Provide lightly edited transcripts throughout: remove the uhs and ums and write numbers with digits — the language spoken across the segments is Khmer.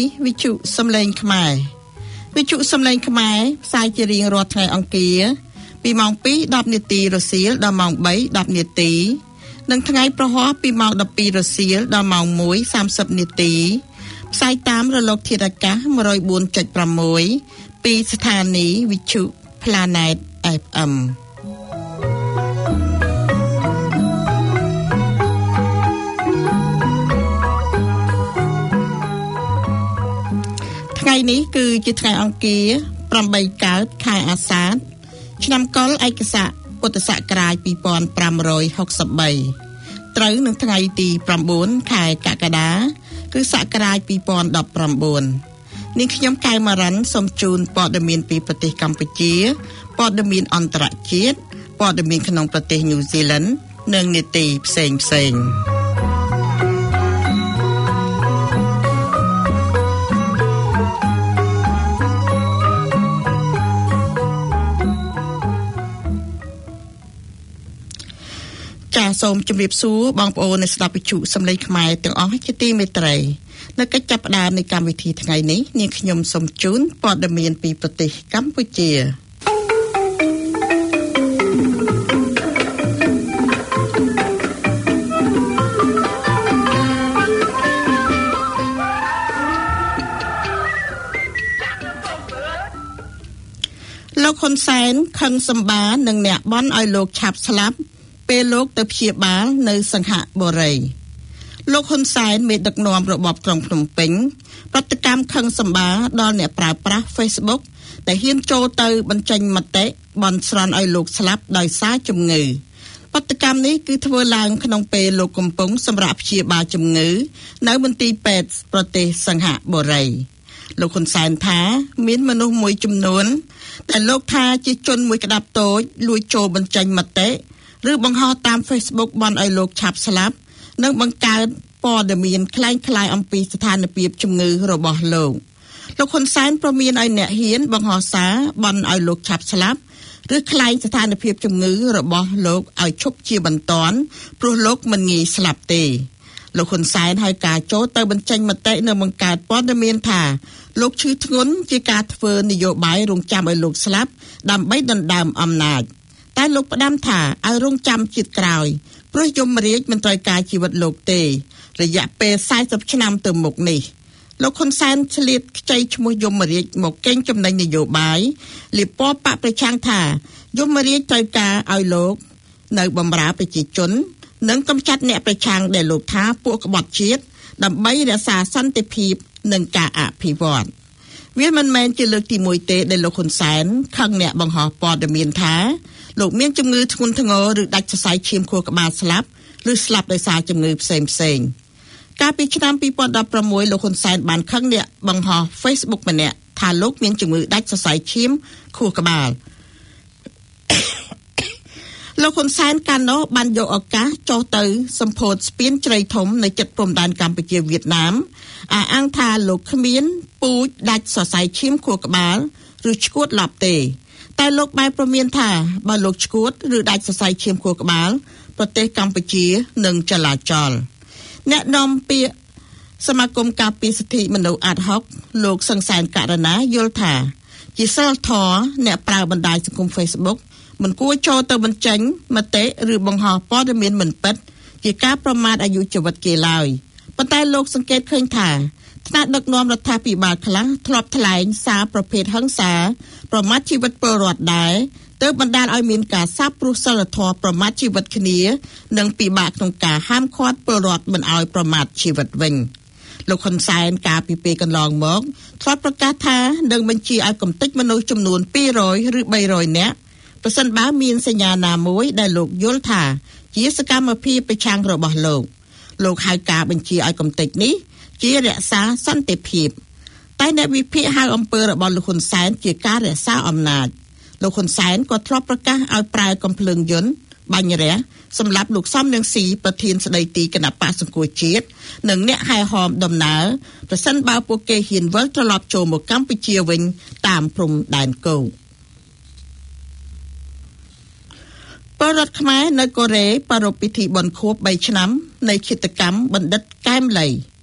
វិទ្យុសំឡេងខ្មែរវិទ្យុសំឡេងខ្មែរផ្សាយជារៀងរាល់ថ្ងៃអង្គារពីម៉ោង 2:10 នាទីរសៀលដល់ម៉ោង 3:10 នាទីនិងថ្ងៃប្រហ័សពីម៉ោង 12 រសៀលដល់ម៉ោង 1:30 នាទីផ្សាយតាមរលកធាតុអាកាស 104.6 ពីស្ថានីយ៍វិទ្យុ Planet FMថ្ងៃនេះគឺជាថ្ងៃអង្គារ 8 កើតខែអាសាឍឆ្នាំកុរឯកស័កពុទ្ធសករាជ 2563 ត្រូវនឹងថ្ងៃទី 9 ខែកក្កដាគឺសករាជ 2019 នាងខ្ញុំកែវម៉ារ៉ាន់សូមជូនព័ត៌មានពីប្រទេសកម្ពុជាព័ត៌មានអន្តរជាតិព័ត៌មានក្នុងប្រទេសញូហ្សេឡង់និងនីតិផ្សេងៗសូមជម្រាបសួរបងប្អូនអ្នកស្ដាប់វិទ្យុសំឡេងខ្មែរទាំងអស់ជាទីមេត្រីនៅកិច្ចចាប់ផ្ដើមនៃកម្មវិធីថ្ងៃនេះនាងខ្ញុំសូមជូនព័ត៌មានពីប្រទេសកម្ពុជាលោកហ៊ុនសែនខឹងសម្បានឹងអ្នកបន់ឲ្យលោកឆាប់ស្លាប់ពេលលោកទៅព្យាបាលនៅសង្ហបុរីលោកហ៊ុនសែនមេដឹកនាំរបបក្រុងភ្នំពេញប្រតិកម្មខឹងសម្បាដល់អ្នកប្រើប្រាស់ Facebook ដែលហ៊ានចូលទៅបញ្ចេញមតិបន់ស្រន់ឲ្យលោកស្លាប់ដោយសារជំងឺប្រតិកម្មនេះគឺធ្វើឡើងក្នុងពេលលោកកំពុងសម្រាប់ព្យាបាលជំងឺនៅមន្ទីរពេទ្យប្រទេសសង្ហបុរីលោកហ៊ុនសែនថាមានមនុស្សមួយចំនួនដែលលោកថាជាជនមួយក្តាប់តូចលួចចូលបញ្ចេញមតិឬបង្ហោះតាម Facebook បន់ឲ្យលោកឆាប់ស្លាប់និងបង្កើតព័ត៌មានคล้ายៗអំពីស្ថានភាពជំងឺរបស់លោកហ៊ុនសែនប្រមានឲ្យអ្នកហ៊ានបង្ហោះសារបន់ឲ្យលោកឆាប់ស្លាប់ឬคล้ายស្ថានភាពជំងឺរបស់លោកឲ្យឈប់ជាបន្ទាន់ព្រោះលោកមិនងាយស្លាប់ទេលោកហ៊ុនសែនឲ្យការចូលទៅបញ្ចេញមតិនៅបង្កើតព័ត៌មានថាលោកឈឺធ្ងន់ជាការធ្វើនយោបាយរងចាំឲ្យលោកស្លាប់ដើម្បីដណ្ដើមអំណាចតែលោកផ្ដាំថាឲ្យរងចាំជាតិក្រោយព្រោះយមរាជមិនត្រូវការជីវិតលោកទេរយៈពេល40ឆ្នាំទៅមុខនេះលោកហ៊ុនសែនឆ្លៀតខ្ចីឈ្មោះយមរាជមកកេងចំណេញនយោបាយលៀបពណ៌បកប្រឆាំងថាយមរាជត្រូវការឲ្យលោកនៅបម្រើប្រជាជននិងកម្ចាត់អ្នកប្រឆាំងដែលលោកថាពួកក្បត់ជាតិដើម្បីរក្សាសន្តិភាពនិងការអភិវឌ្ឍវាមិនមែនជាលើកទី1ទេដែលលោកហ៊ុនសែនខឹងអ្នកបង្ហោះព័ត៌មានថាលោកមានជំងឺធ្ងន់ធ្ងរឬដាច់សរសៃឈាមខួរក្បាលស្លាប់ឬស្លាប់ដោយសារជំងឺផ្សេងៗកាលពីឆ្នាំ 2016 លោកហ៊ុនសែនបានខឹងអ្នកបង្ហោះ Facebook ម្នាក់ថាលោកមានជំងឺដាច់សរសៃឈាមខួរក្បាលលោកហ៊ុនសែនកាលនោះបានយកឱកាសចុះទៅសម្ពោធស្ពានជ្រៃធំនៅជិតព្រំដែនកម្ពុជាវៀតណាមអះអាងថាលោកគ្មានពូជដាច់សរសៃឈាមខួរក្បាលឬឈួតឡប់ទេតែលោកបែបប្រមានថាបើលោកឈួតឬដាច់សរសៃឈាមខួរក្បាលប្រទេសកម្ពុជានឹងចលាចលអ្នកនាំពាក្យសមាគមការពារសិទ្ធិមនុស្សអាត់ហុកលោកសង្សានករណាយល់ថាជាសិលធម៌អ្នកប្រើបណ្ដាញសង្គម Facebook មិនគួរចូលទៅបញ្ចេញមតិឬបង្ហោះព័ត៌មានមិនពិតជាការប្រមាថអាយុជីវិតគេឡើយប៉ុន្តែលោកសង្កេតឃើញថាថ្នាក់ដឹកនាំរដ្ឋាភិបាលខ្លះធ្លាប់ថ្លែងសារប្រភេទហិង្សាប្រមាថជីវិតពលរដ្ឋដែរទើបបណ្ដាលឲ្យមានការសាបព្រោះសិលធម៌ប្រមាថជីវិតគ្នានិងពិបាកក្នុងការហាមឃាត់ពលរដ្ឋមិនឲ្យប្រមាថជីវិតវិញលោកហ៊ុនសែនកាលពីពេលកន្លងមកធ្លាប់ប្រកាសថានឹងបញ្ជាឲ្យកំទេចមនុស្សចំនួន200ឬ300នាក់ប្រសិនបើមានសញ្ញាណាមួយដែលលោកយល់ថាជាសកម្មភាពប្រឆាំងរបស់លោកហៅការបញ្ជាឲ្យកំទេចនេះជារក្សាសន្តិភាពតែអ្នកវិភាគហៅអំពើរបស់លោកហ៊ុនសែនជាការរក្សាអំណាចលោកហ៊ុនសែនក៏ធ្លាប់ប្រកាសឲ្យប្រើកំភ្លើងយន្តបាញ់រះសម្រាប់លោកសំរងស៊ីប្រធានស្ដីទីគណៈបក្សសង្គ្រោះជាតិនិងអ្នកហែហមដំណើរប្រសិនបើពួកគេហ៊ានវិលត្រឡប់ចូលមកកម្ពុជាវិញតាមព្រំដែនគោកពលរដ្ឋខ្មែរនៅកូរ៉េប្រារព្ធពិធីបុណ្យខួប3ឆ្នាំនៃឃាតកម្មបណ្ឌិតកែមលី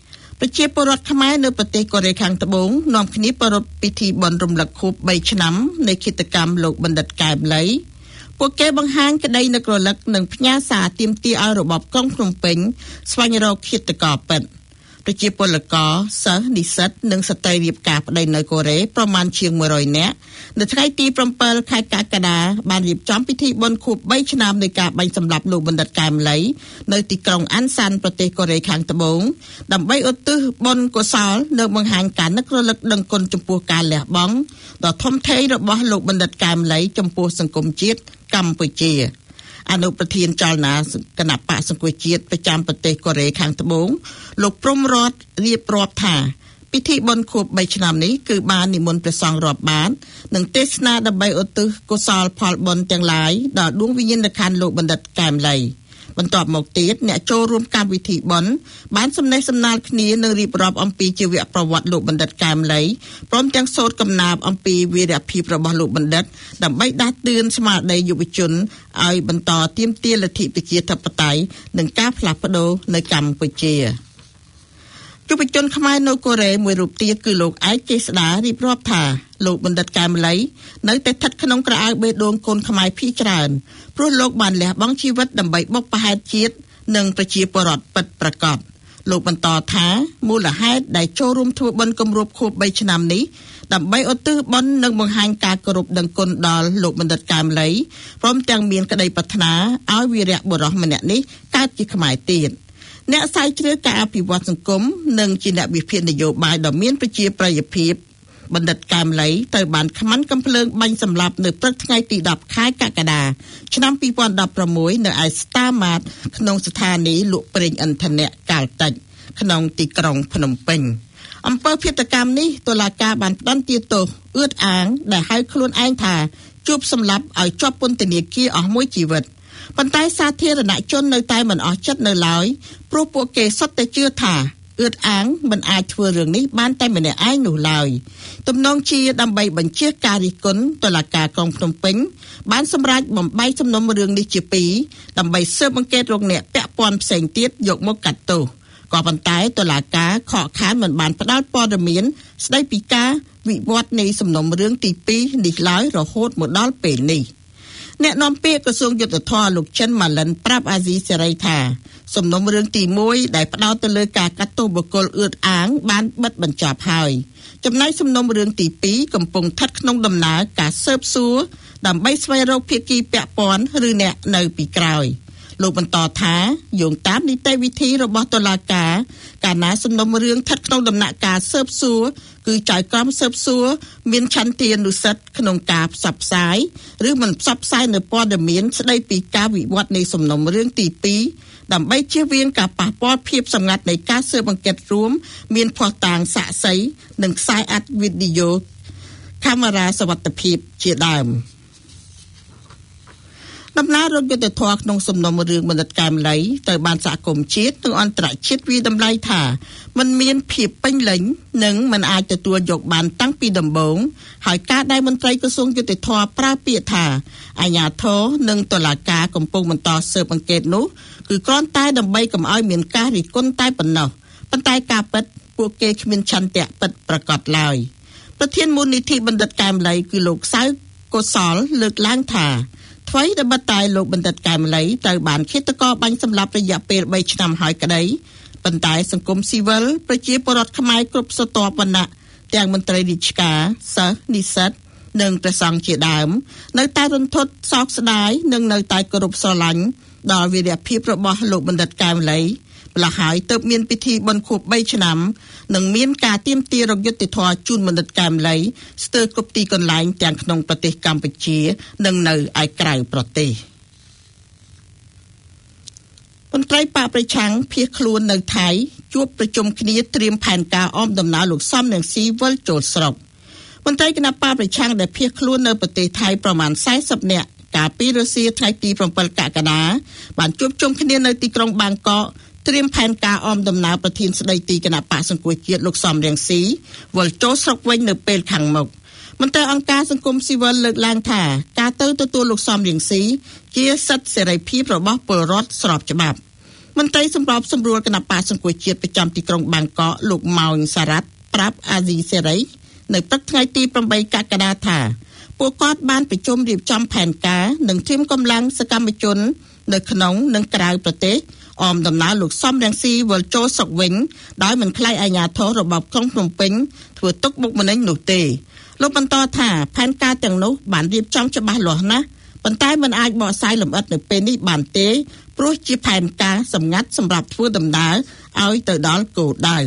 ប្រជាពលរដ្ឋខ្មែរនៅប្រទេសកូរ៉េខាងត្បូងនាំគ្នាប្រារព្ធពិធីបុណ្យរំលឹកខួប3ឆ្នាំនៃឃាតកម្មលោកបណ្ឌិតកែមលីពួកគេបង្ហាញក្តីនឹករលឹកនិងផ្ញើសារទាមទារឲ្យរបបក្រុងភ្នំពេញស្វែងរកឃាតករពិតប្រជាពលករសិស្សនិស្សិតនិងស្ត្រីរៀបការប្តីនៅកូរ៉េប្រមាណជាង100នាក់នៅថ្ងៃទី7ខែកក្កដាបានរៀបចំពិធីបុណ្យខួប3ឆ្នាំនៃការបាញ់សម្លាប់លោកបណ្ឌិតកែមលីនៅទីក្រុងអានសានប្រទេសកូរ៉េខាងត្បូងដើម្បីឧទ្ទិសបុណ្យកុសលនិងបង្ហាញការនឹករលឹកដឹងគុណចំពោះការលះបង់ដ៏ធំធេងរបស់លោកបណ្ឌិតកែមលីចំពោះសង្គមជាតិកម្ពុជាអនុប្រធានចលនាគណបក្សសង្គមជាតិប្រចាំប្រទេសកូរ៉េខាងត្បូងលោកព្រំរតរៀបរាប់ថាពិធីបុណ្យខួប3ឆ្នាំនេះគឺបាននិមន្តព្រះសង្ឃរាប់បាននិងទេសនាដើម្បីឧទ្ទិសកុសលផលបុណ្យទាំងឡាយដល់ដួងវិញ្ញាណក្ខន្ធលោកបណ្ឌិតកែមលីបន្ទាប់មកទៀតអ្នកចូលរួមកម្មវិធីបុណ្យបានសំណេះសំណាលគ្នានិងរៀបរាប់អំពីជីវប្រវត្តិលោកបណ្ឌិតកែមលីព្រមទាំងសូត្រកំណាព្យអំពីវីរភាពរបស់លោកបណ្ឌិតដើម្បីដាស់តឿនស្មារតីយុវជនឲ្យបន្តទាមទារលទ្ធិប្រជាធិបតេយ្យនិងការផ្លាស់ប្ដូរនៅកម្ពុជាយុវជនខ្មែរនៅកូរ៉េមួយរូបទៀតគឺលោកឯកចេស្តារៀបរាប់ថាលោកបណ្ឌិតកែមលីនៅតែស្ថិតក្នុងក្រអៅបេះដូងកូនខ្មែរភាគច្រើនព្រោះលោកបានលះបង់ជីវិតដើម្បីបុព្វហេតុជាតិនិងប្រជាពលរដ្ឋពិតប្រាកដលោកបន្តថាមូលហេតុដែលចូលរួមធ្វើបុណ្យគម្រប់ខួប3ឆ្នាំនេះដើម្បីឧទ្ទិសបុណ្យនិងបង្ហាញការគោរពដឹងគុណដល់លោកបណ្ឌិតកែមលីព្រមទាំងមានក្តីប្រាថ្នាឲ្យវីរបុរសម្នាក់នេះកើតជាខ្មែរទៀតអ្នកស្រាវជ្រាវការអភិវឌ្ឍសង្គមនិងជាអ្នកវិភាគនយោបាយដ៏មានប្រជាប្រិយភាពបណ្ឌិតកែមលីត្រូវបានខ្មាន់កំភ្លើងបាញ់សម្លាប់នៅព្រឹកថ្ងៃទី10ខែកក្កដាឆ្នាំ2016នៅឯស្តាម៉ាតក្នុងស្ថានីយ៍លក់ប្រេងឥន្ធនៈកាល់តិចក្នុងទីក្រុងភ្នំពេញអំពើឃាតកម្មនេះតុលាការបានផ្តន្ទាទោសអឿតអាងដែលហៅខ្លួនឯងថាជួបសម្លាប់ឲ្យជាប់ពន្ធនាគារអស់មួយជីវិតប៉ុន្តែសាធារណជននៅតែមិនអស់ចិត្តនៅឡើយព្រោះពួកគេសុទ្ធតែជឿថាអឿតអាងមិនអាចធ្វើរឿងនេះបានតែម្នាក់ឯងនោះឡើយទំនងជាដើម្បីបញ្ជាការរិះគន់តុលាការក្រុងភ្នំពេញបានសម្រេចបំបែកសំណុំរឿងនេះជាពីរដើម្បីស៊ើបអង្កេតរកអ្នកពាក់ព័ន្ធផ្សេងទៀតយកមកកាត់ទោសក៏ប៉ុន្តែតុលាការខកខានមិនបានផ្ដល់ព័ត៌មានស្ដីពីការវិវត្តនៃសំណុំរឿងទី2នេះឡើយរហូតមកដល់ពេលនេះអ្នកនាំពាក្យក្រសួងយុទ្ធភ័ពលោកចិនម៉ាលិនប្រាប់អាស៊ីសេរីថាសំណុំរឿងទី1ដែលផ្ដោតទៅលើការកាត់ទោសបុគ្គលអឿតអាងបានបិទបញ្ចប់ហើយចំណែកសំណុំរឿងទី2កំពុងស្ថិតក្នុងដំណើរការស៊ើបសួរដើម្បីស្វែងរកភាគីពាក់ព័ន្ធឬអ្នកនៅពីក្រោយលោកបន្តថាយោងតាមនីតិវិធីរបស់តុលាការកាលណាសំណុំរឿងស្ថិតក្នុងដំណាក់កាលស៊ើបសួរគឺចៅក្រមស៊ើបសួរមានឆន្ទានុសិទ្ធិក្នុងការផ្សព្វផ្សាយឬមិនផ្សព្វផ្សាយនៅព័ត៌មានស្ដីពីការវិវត្តនៃសំណុំរឿងទី2ដើម្បីជៀសវាងការប៉ះពាល់ភាពសម្ងាត់នៃការស៊ើបអង្កេតរួមមានភស្តុតាងសាក្សីនិងខ្សែអត្ថវីដេអូកាមេរ៉ាសុវត្ថិភាពជាដើមដំណើររកយុត្តិធម៌ក្នុងសំណុំរឿងបណ្ឌិតកែមលីត្រូវបានសហគមន៍ជាតិនិងអន្តរជាតិវិតម្លៃថាมันមានភាពពេញលេញនិងมันអាចទទួលយកបានតាំងពីដំបូងហើយការដែលមន្ត្រីក្រសួងយុត្តិធម៌ប្រើពាក្យថាអាជ្ញាធរនិងតុលាការកំពុងបន្តស៊ើបអង្កេតនោះគឺគ្រាន់តែដើម្បីកុំឲ្យមានការរិះគន់តែប៉ុណ្ណោះប៉ុន្តែការពិតពួកគេគ្មានឆន្ទៈពិតប្រាកដឡើយប្រធានមូលនិធិបណ្ឌិតកែមលីគឺលោកសៅកុសលលើកឡើងថាថ្មីដែលបតែលោកបណ្ឌិតកែមលីត្រូវបានឃាតករបាញ់សម្លាប់រយៈពេល3ឆ្នាំហើយក្តីប៉ុន្តែសង្គមស៊ីវិលប្រជាពលរដ្ឋខ្មែរគ្រប់ស្រទាប់វណ្ណៈទាំងមន្ត្រីរាជការសិស្សនិស្សិតនិងព្រះសង្ឃជាដើមនៅតែរន្ធត់សោកស្ដាយនិងនៅតែគោរពស្រឡាញ់ដល់វីរភាពរបស់លោកបណ្ឌិតកែមលីម្ល៉េះហើយទើបមានពិធីបុណ្យខួប3ឆ្នាំនិងមានការទាមទាររកយុត្តិធម៌ជូនបណ្ឌិតកែមលីស្ទើរគ្រប់ទីកន្លែងទាំងក្នុងប្រទេសកម្ពុជានិងនៅឯក្រៅប្រទេសមន្ត្រីបកប្រឆាំងភៀសខ្លួននៅថៃជួបប្រជុំគ្នាត្រៀមផែនការអមដំណើរលោកសំរងស៊ីវិលចូលស្រុកមន្ត្រីគណៈបកប្រឆាំងដែលភៀសខ្លួននៅប្រទេសថៃប្រមាណ40នាក់កាលពីរសៀលថ្ងៃទី7កក្កដាបានជួបជុំគ្នានៅទីក្រុងបាងកកត្រៀមផែនការអមដំណើរប្រធានស្ដីទីគណៈបកសង្គ្រោះជាតិលោកសំរងស៊ីវិលចូលស្រុកវិញនៅពេលខាងមុខមន្ត្រីអង្គការសង្គមស៊ីវិលលើកឡើងថាការទៅទទួលលោកសំរងស៊ីជាសិទ្ធិសេរីភាពរបស់ពលរដ្ឋស្របច្បាប់មន្ត្រីសម្របសម្រួលគណៈបកសង្គ្រោះជាតិប្រចាំទីក្រុងបាងកកលោកម៉ោងសារ៉ាត់ប្រាប់អាស៊ីសេរីនៅព្រឹកថ្ងៃទី8កក្កដាថាពួកគាត់បានប្រជុំរៀបចំផែនការនិងត្រៀមកម្លាំងសកម្មជននៅក្នុងនិងក្រៅប្រទេសអមដំណើរលោកសំរងស៊ីវិលចូលស្រុកវិញដោយមិនខ្លាចអាជ្ញាធររបបក្រុងភ្នំពេញធ្វើទុកបុកម្នេញនោះទេលោកបន្តថាផែនការទាំងនោះបានរៀបចំច្បាស់លាស់ណាស់ប៉ុន្តែមិនអាចបកស្រាយលម្អិតនៅពេលនេះបានទេព្រោះជាផែនការសម្ងាត់សម្រាប់ធ្វើដំណើរឲ្យទៅដល់គោលដៅ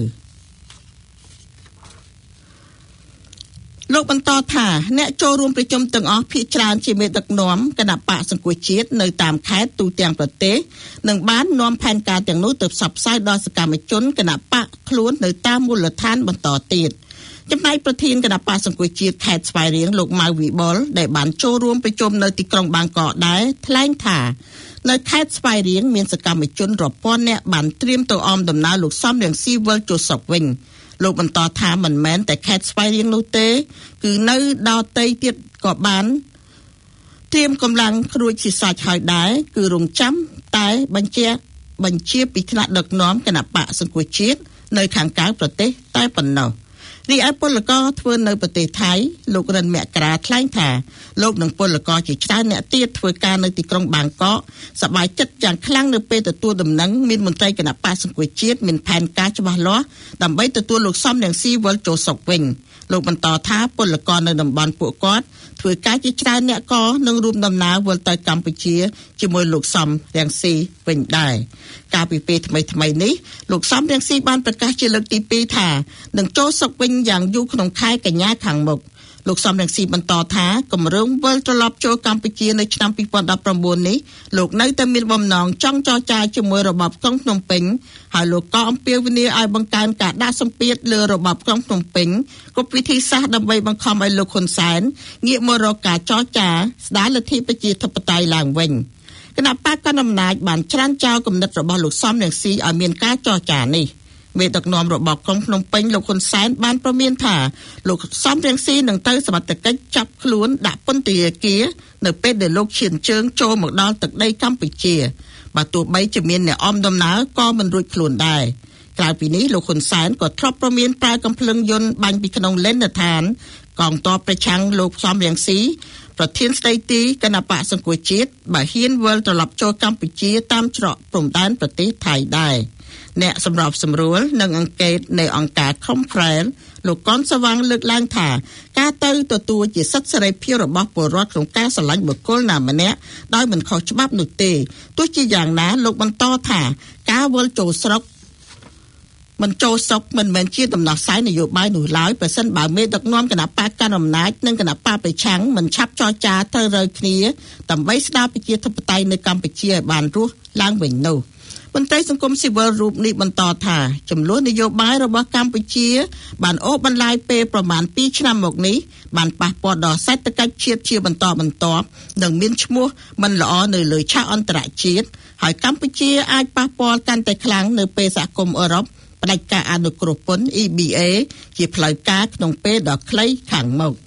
លោកបន្តថាអ្នកចូលរួមប្រជុំទាំងអស់ភាគច្រើនជាមេដឹកនាំគណៈបកសង្គ្រោះជាតិនៅតាមខេត្តទូទាំងប្រទេសនិងបាននាំផែនការទាំងនោះទៅផ្សព្វផ្សាយដល់សកម្មជនគណៈបកខ្លួននៅតាមមូលដ្ឋានបន្តទៀតចំណែកប្រធានគណៈបកសង្គ្រោះជាតិខេត្តស្វាយរៀងលោកម៉ៅវិបុលដែលបានចូលរួមប្រជុំនៅទីក្រុងបាងកកដែរថ្លែងថានៅខេត្តស្វាយរៀងមានសកម្មជនរាប់ពាន់នាក់បានត្រៀមទៅអមដំណើរលោកសំរងស៊ីវិលចូលស្រុកវិញលោកបន្តថាមិនមែនតែខេត្តស្វាយរៀងនោះទេគឺនៅដទៃទៀតក៏បានត្រៀមកម្លាំងគ្រួចជាសាច់ហើយដែរគឺរងចាំតែបញ្ជាពីថ្នាក់ដឹកនាំគណៈបកសង្គ្រោះជាតិនៅខាងក្រៅប្រទេសតែប៉ុណ្ណោះរីឯពលករធ្វើនៅប្រទេសថៃលោករិនមករាថ្លែងថាលោកនិងពលករជាច្រើនអ្នកទៀតធ្វើការនៅទីក្រុងបាងកកសប្បាយចិត្តយ៉ាងខ្លាំងនៅពេលទទួលដំណឹងមានមន្ត្រីគណៈបកសង្គ្រោះជាតិមានផែនការច្បាស់លាស់ដើម្បីទទួលលោកសំរងស៊ីវិលចូលស្រុកវិញលោកបន្តថាពលករនៅតំបន់ពួកគាត់ធ្វើការជាច្រើនអ្នកក៏នឹងរួមដំណើរវិលទៅកម្ពុជាជាមួយលោកសំរងស៊ីវិញដែរកាលពីពេលថ្មីៗនេះលោកសំរងស៊ីបានប្រកាសជាលើកទី2ថានឹងចូលស្រុកវិញយ៉ាងយូរក្នុងខែកញ្ញាខាងមុខលោកសំរងស៊ីបន្តថាគម្រោងវិលត្រឡប់ចូលកម្ពុជានៅឆ្នាំ2019នេះលោកនៅតែមានបំណងចង់ចរចាជាមួយរបបក្រុងភ្នំពេញហើយលោកក៏អំពាវនាវឲ្យបង្កើនការដាក់សម្ពាធលើរបបក្រុងភ្នំពេញគ្រប់វិធីសាស្ត្រដើម្បីបង្ខំឲ្យលោកហ៊ុនសែនងាកមករកការចរចាស្ដារលទ្ធិប្រជាធិបតេយ្យឡើងវិញគណៈបកកណ្ដាលអំណាចបានច្រានចោលគំនិតរបស់លោកសំរងស៊ីឲ្យមានការចរចានេះមេដឹកនាំរបបក្រុងភ្នំពេញលោកហ៊ុនសែនបានប្រមានថាលោកសំរងស៊ីនឹងទៅសមត្ថកិច្ចចាប់ខ្លួនដាក់ពន្ធនាគារនៅពេលដែលលោកឈានជើងចូលមកដល់ទឹកដីកម្ពុជាបើទោះបីជាមានអ្នកអមដំណើរក៏មិនរួចខ្លួនដែរក្រៅពីនេះលោកហ៊ុនសែនក៏ធ្លាប់ប្រមានប្រើកំភ្លើងយន្តបាញ់ពីក្នុងលេនដ្ឋានកងទ័ពប្រឆាំងលោកសំរងស៊ីប្រធានស្ដីទីគណៈបកសង្គ្រោះជាតិបើហ៊ានវិលត្រឡប់ចូលកម្ពុជាតាមច្រកព្រំដែនប្រទេសថៃដែរអ្នកសម្របសម្រួលនិងអង្កេតនៃអង្គការ Confrel លោកកនសវាងលើកឡើងថាការទៅទទួលជាសិទ្ធិសេរីភាពរបស់ពលរដ្ឋក្នុងការស្រឡាញ់បុគ្គលណាម្នាក់ដោយមិនខុសច្បាប់នោះទេទោះជាយ៉ាងណាលោកបន្តថាការវិលចូលស្រុកមិនចូលស្រុកមិនមែនជាដំណោះស្រាយនយោបាយនោះឡើយប្រសិនបើមេដឹកនាំគណៈបកកណ្ដាលអំណាចនិងគណៈបកប្រឆាំងមិនឆាប់ចរចាត្រូវរើគ្នាដើម្បីស្ដារប្រជាធិបតេយ្យនៅកម្ពុជាឲ្យបានរស់ឡើងវិញនោះមន្ត្រីសង្គមស៊ីវិលរូបនេះបន្តថាចំនួននយោបាយរបស់កម្ពុជាបានអូសបន្លាយពេលប្រមាណ2ឆ្នាំមកនេះបានប៉ះពាល់ដល់សេដ្ឋកិច្ចជាតិជាបន្តបន្ទាប់និងមានឈ្មោះមិនល្អនៅលើឆាកអន្តរជាតិហើយកម្ពុជាអាចប៉ះពាល់កាន់តែខ្លាំងនៅពេលសហគមន៍អឺរ៉ុបផ្ដាច់ការអនុគ្រោះពន្ធ EBA ជាផ្លូវការក្នុងពេលដ៏ខ្លីខាងមុខ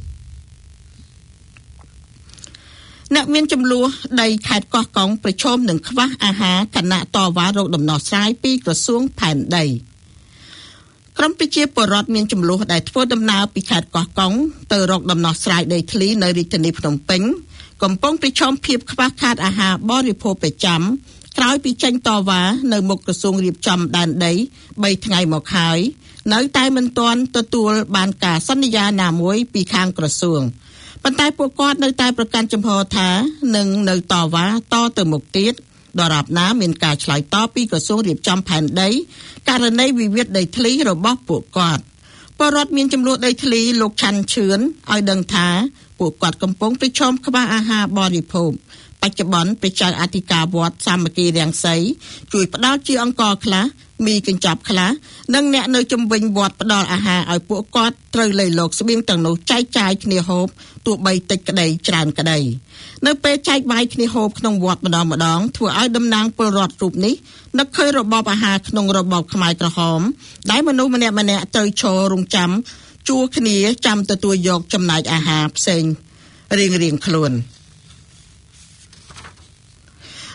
អ្នកមានចំនួនដីខេត្តកោះកុងប្រឈមនឹងខ្វះអាហារខណៈតវ៉ារោគដំណោះស្រាយពីក្រសួងផែនដីក្រុមប្រជាពលរដ្ឋមានចំនួនដែលធ្វើដំណើរពីខេត្តកោះកុងទៅរកដំណោះស្រាយដីធ្លីនៅរាជធានីភ្នំពេញកំពុងប្រឈមភាពខ្វះខាតអាហារបរិភោគប្រចាំក្រោយពីចេញតវ៉ានៅមុខក្រសួងរៀបចំដែនដី3ថ្ងៃមកហើយនៅតែមិនទាន់ទទួលបានការសន្យាណាមួយពីខាងក្រសួងប៉ុន្តែពួកគាត់នៅតែប្រកាន់ចំហថានឹងនៅតវ៉ាតទៅមុខទៀតដរាបណាមានការឆ្លើយតបពីក្រសួងរៀបចំផែនដីករណីវិវាទដីធ្លីរបស់ពួកគាត់ពលរដ្ឋមានចំនួនដីធ្លីលោកឆាន់ឈឿនឲ្យដឹងថាពួកគាត់កំពុងប្រឈមខ្វះអាហារបរិភោគបច្ចុប្បន្នព្រះចៅអធិការវត្តសាមគ្គីរាំងសីជួយផ្ដល់ជាអង្គខ្លះមីកញ្ចប់ខ្លះនិងអ្នកនៅជុំវិញវត្តផ្ដល់អាហារឲ្យពួកគាត់ត្រូវលៃលកស្បៀងទាំងនោះចែកចាយគ្នាហូបទោះបីតិចក្តីច្រើនក្តីនៅពេលចែកវាយគ្នាហូបក្នុងវត្តម្ដងធ្វើឲ្យតំណាងពលរដ្ឋរូបនេះនឹកឃើញរបបអាហារក្នុងរបបខ្មែរក្រហមដែលមនុស្សម្នាក់ៗត្រូវឈររងចាំជួគ្នាចាំទទួលយកចំណែកអាហារផ្សេងរៀងៗខ្លួនត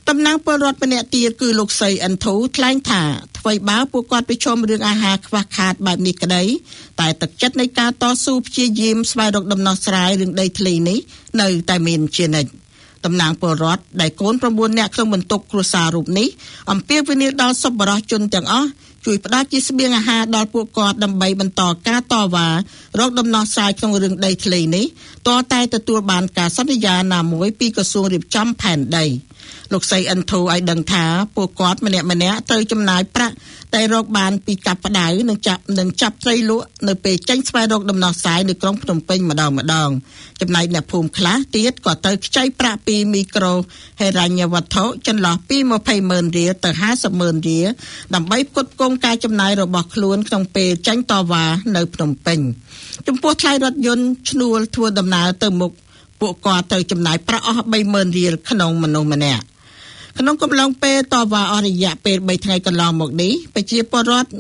តំណាងពលរដ្ឋម្នាក់ទៀតគឺលោកសីអិនធូថ្លែងថាអ្វីបើពួកគាត់ប្រឈមរឿងអាហារខ្វះខាតបែបនេះក្តីតែទឹកចិត្តនៃការតស៊ូព្យាយាមស្វែងរកដំណោះស្រាយរឿងដីធ្លីនេះនៅតែមានជានិច្ចតំណាងពលរដ្ឋដែលកូន9នាក់ក្នុងបន្ទុកគ្រួសាររូបនេះអំពាវនាវដល់សប្បុរសជនទាំងអស់ជួយផ្ដល់ជាស្បៀងអាហារដល់ពួកគាត់ដើម្បីបន្តការតវ៉ារកដំណោះស្រាយក្នុងរឿងដីធ្លីនេះទាល់តែទទួលបានការសន្យាណាមួយពីក្រសួងរៀបចំផែនដីលោកសីអិនធូឲ្យដឹងថាពួកគាត់ម្នាក់ត្រូវចំណាយប្រាក់តែរកបានពីកាប់ផ្ដៅនិងចាប់ត្រីលក់នៅពេលចេញស្វែងរកដំណោះស្រាយនៅក្រុងភ្នំពេញម្ដងចំណែកអ្នកភូមិខ្លះទៀតក៏ត្រូវខ្ចីប្រាក់ពីមីក្រូហិរញ្ញវត្ថុចន្លោះពី20,000រៀលទៅ50,000រៀលដើម្បីផ្គត់ផ្គង់ការចំណាយរបស់ខ្លួនក្នុងពេលចេញតវ៉ានៅភ្នំពេញចំពោះថ្លៃរថយន្តឈ្នួលធ្វើដំណើរទៅមុខពួកគាត់ត្រូវចំណាយប្រាក់អស់30,000រៀលក្នុងមនុស្សម្នាក់ក្នុងកំឡុងពេលតវ៉ាអស់រយៈពេល3ថ្ងៃកន្លងមកនេះប្រជាពលរដ្ឋ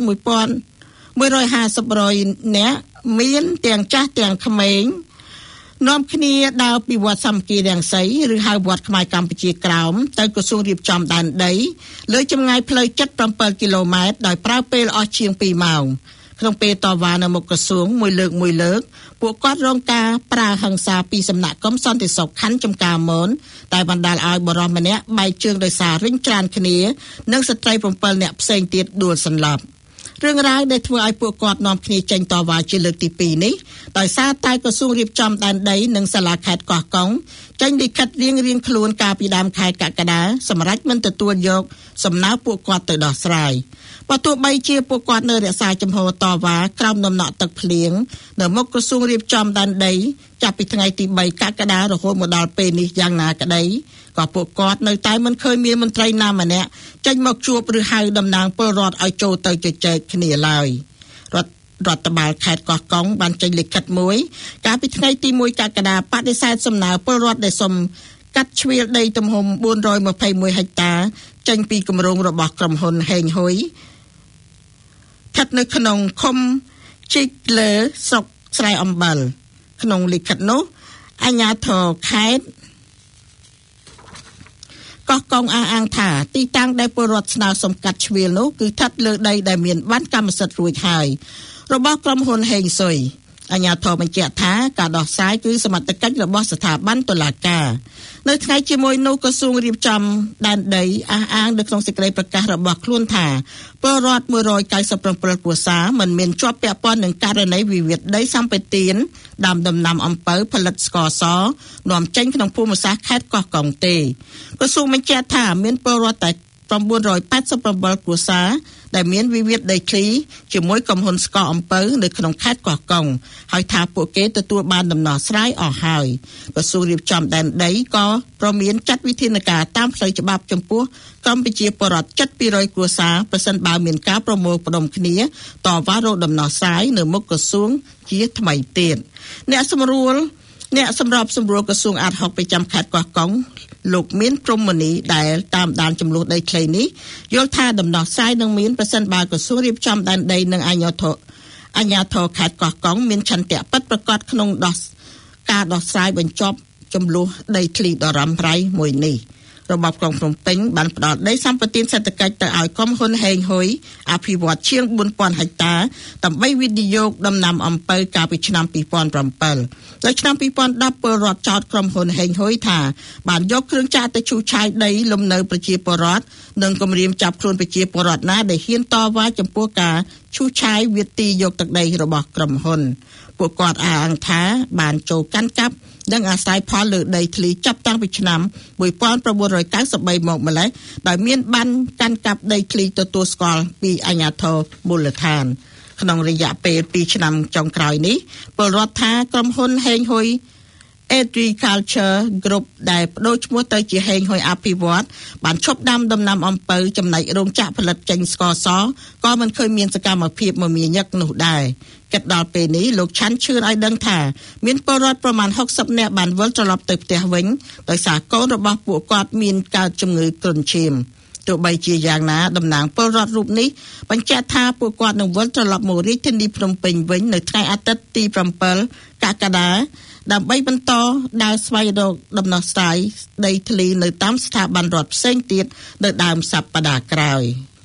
1,150នាក់មានទាំងចាស់ទាំងក្មេងនាំគ្នាដើរពីវត្តសាមគ្គីរាំងសីឬហៅវត្តខ្មែរកម្ពុជាក្រោមទៅក្រសួងរៀបចំដែនដីលើចម្ងាយផ្លូវ77គីឡូម៉ែត្រដោយប្រើពេលអស់ជាង2ម៉ោងក្នុងពេលតវ៉ានៅមុខក្រសួងមួយលើកពួកគាត់រងការប្រើហិង្សាពីសំណាក់ក្រុមសន្តិសុខខណ្ឌចំការមនតែបណ្ដាលឲ្យបរិសម្នាក់បែកជើងដោយសាររិញច្រានគ្នានិងស្ត្រី7នាក់ផ្សេងទៀតដួលសន្លប់រឿងរ៉ាវដែលធ្វើឲ្យពួកគាត់នាំគ្នាចេញតវ៉ាជាលើកទី2នេះដោយសារតែក្រសួងរៀបចំដែនដីនិងសាលាខេត្តកោះកុងចេញលិខិតរៀងខ្លួនកាលពីដើមខែកក្កដាសម្រាប់មិនទទួលយកសំណើពួកគាត់ទៅដោះស្រាយបើទោះបីជាពួកគាត់នៅរក្សាជំហរតវ៉ាក្រោមដំណក់ទឹកភ្លៀងនៅមុខក្រសួងរៀបចំដែនដីចាប់ពីថ្ងៃទី3កក្កដារហូតមកដល់ពេលនេះយ៉ាងណាក្តីក៏ពួកគាត់នៅតែមិនឃើញមានមន្ត្រីណាម្នាក់ចេញមកជួបឬហៅតំណាងពលរដ្ឋឲ្យចូលទៅជជែកគ្នាឡើយរដ្ឋបាលខេត្តកោះកុងបានចេញលិខិតមួយកាលពីថ្ងៃទី1កក្កដាបដិសេធសំណើពលរដ្ឋដែលសុំកាត់ជ្រៀលដីទំហំ421ហិកតាចេញពីគម្រោងរបស់ក្រុមហ៊ុនហេងហ៊ុយស្ថិតនៅក្នុងឃុំជីកលើស្រុកស្រែអំបិលក្នុងលិខិតនោះអាជ្ញាធរខេត្តកោះកុងអះអាងថាទីតាំងដែលពលរដ្ឋស្នើសុំកាត់ជ្រៀលនោះគឺស្ថិតលើដីដែលមានបានកម្មសិទ្ធិរួចហើយរបស់ក្រុមហ៊ុនហេងស៊ុយអាជ្ញាធរបញ្ជាក់ថាការដោះស្រាយគឺសមត្ថកិច្ចរបស់ស្ថាប័នតុលាការនៅថ្ងៃជាមួយនោះក្រសួងរៀបចំដែនដីអះអាងនៅក្នុងសេចក្តីប្រកាសរបស់ខ្លួនថាពលរដ្ឋ197គ្រួសារមិនមានជាប់ពាក់ព័ន្ធនឹងករណីវិវាទដីសម្បត្តិដាំដំណាំអំពៅផលិតស្ករសនាំចេញក្នុងភូមិសាស្ត្រខេត្តកោះកុងទេក្រសួងបញ្ជាក់ថាមានពលរដ្ឋតែ987គ្រួសារដែលមានវិវាទដីធ្លីជាមួយក្រុមហ៊ុនស្ករអំពៅនៅក្នុងខេត្តកោះកុងហើយថាពួកគេទទួលបានដំណោះស្រាយអស់ហើយក្រសួងរៀបចំដែនដីក៏ព្រមមានចាត់វិធានការតាមផ្លូវច្បាប់ចំពោះក្រុមប្រជាពលរដ្ឋជិត200គ្រួសារប្រសិនបើមានការប្រមូលផ្ដុំគ្នាតវ៉ារកដំណោះស្រាយនៅមុខក្រសួងជាថ្មីទៀតអ្នកសម្របសម្រួលក្រសួងអាត60ប្រចាំខេត្តកោះកុងលោកមានព្រំមនីដែលតាមដានចំនួនដីធ្លីនេះយល់ថាដំណោះស្រាយនឹងមានប្រសិនបើក្រសួងរៀបចំដែនដីនិងអាជ្ញាធរខេត្តកោះកុងមានឆន្ទៈពិតប្រាកដក្នុងការដោះស្រាយបញ្ចប់ចំនួនដីធ្លីដ៏រ៉ាំរ៉ៃមួយនេះរបបក្រុងភ្នំពេញបានផ្ដល់ដីសម្បត្តិសេដ្ឋកិច្ចទៅឲ្យក្រុមហ៊ុនហេងហ៊ុយអភិវឌ្ឍជាង 4,000 ហិកតាដើម្បីវិនិយោគដំណាំអំពៅកាលពីឆ្នាំ 2007 ដល់ឆ្នាំ 2010 ពលរដ្ឋចោទក្រុមហ៊ុនហេងហ៊ុយថាបានយកគ្រឿងចាក់ទៅឈូសឆាយដីលំនៅប្រជាពលរដ្ឋនិងគំរាមចាប់ខ្លួនប្រជាពលរដ្ឋណាដែលហ៊ានតវ៉ាចំពោះការឈូសឆាយវាទីយកទឹកដីរបស់ក្រុមហ៊ុនពួកគាត់អះអាងថាបានចូលកាន់កាប់និងអាស្រ័យផលលើដីធ្លីចាប់តាំងពីឆ្នាំ1993មកម្លេះដោយមានបានកាន់កាប់ដីធ្លីទទួលស្គាល់ពីអាជ្ញាធរមូលដ្ឋានក្នុងរយៈពេល2ឆ្នាំចុងក្រោយនេះពលរដ្ឋថាក្រុមហ៊ុនហេងហ៊ុយ Agriculture Group ដែលបដូរឈ្មោះទៅជាហេងហ៊ុយអភិវឌ្ឍបានឈប់ដាំដំណាំអំពៅចំណែករោងចក្រផលិតចេញស្ករសក៏មិនឃើញមានសកម្មភាពមមាញឹកនោះដែរគិតដល់ពេលនេះលោកឆាន់ឈឿនឲ្យដឹងថាមានពលរដ្ឋប្រមាណ60នាក់បានវិលត្រឡប់ទៅផ្ទះវិញដោយសារកូនរបស់ពួកគាត់មានកើតជំងឺគ្រុនឈាមទទោះបីជាយ៉ាងណាតំណាងពលរដ្ឋរូបនេះបញ្ជាក់ថាពួកគាត់នឹងវិលត្រឡប់មករាជធានីភ្នំពេញវិញនៅថ្ងៃអាទិត្យទី7កក្កដាដើម្បីបន្តដើរស្វែងរកដំណោះស្រាយដីធ្លីនៅតាមស្ថាប័នរដ្ឋផ្សេងទៀតនៅដើមសប្តាហ៍ក្រោយ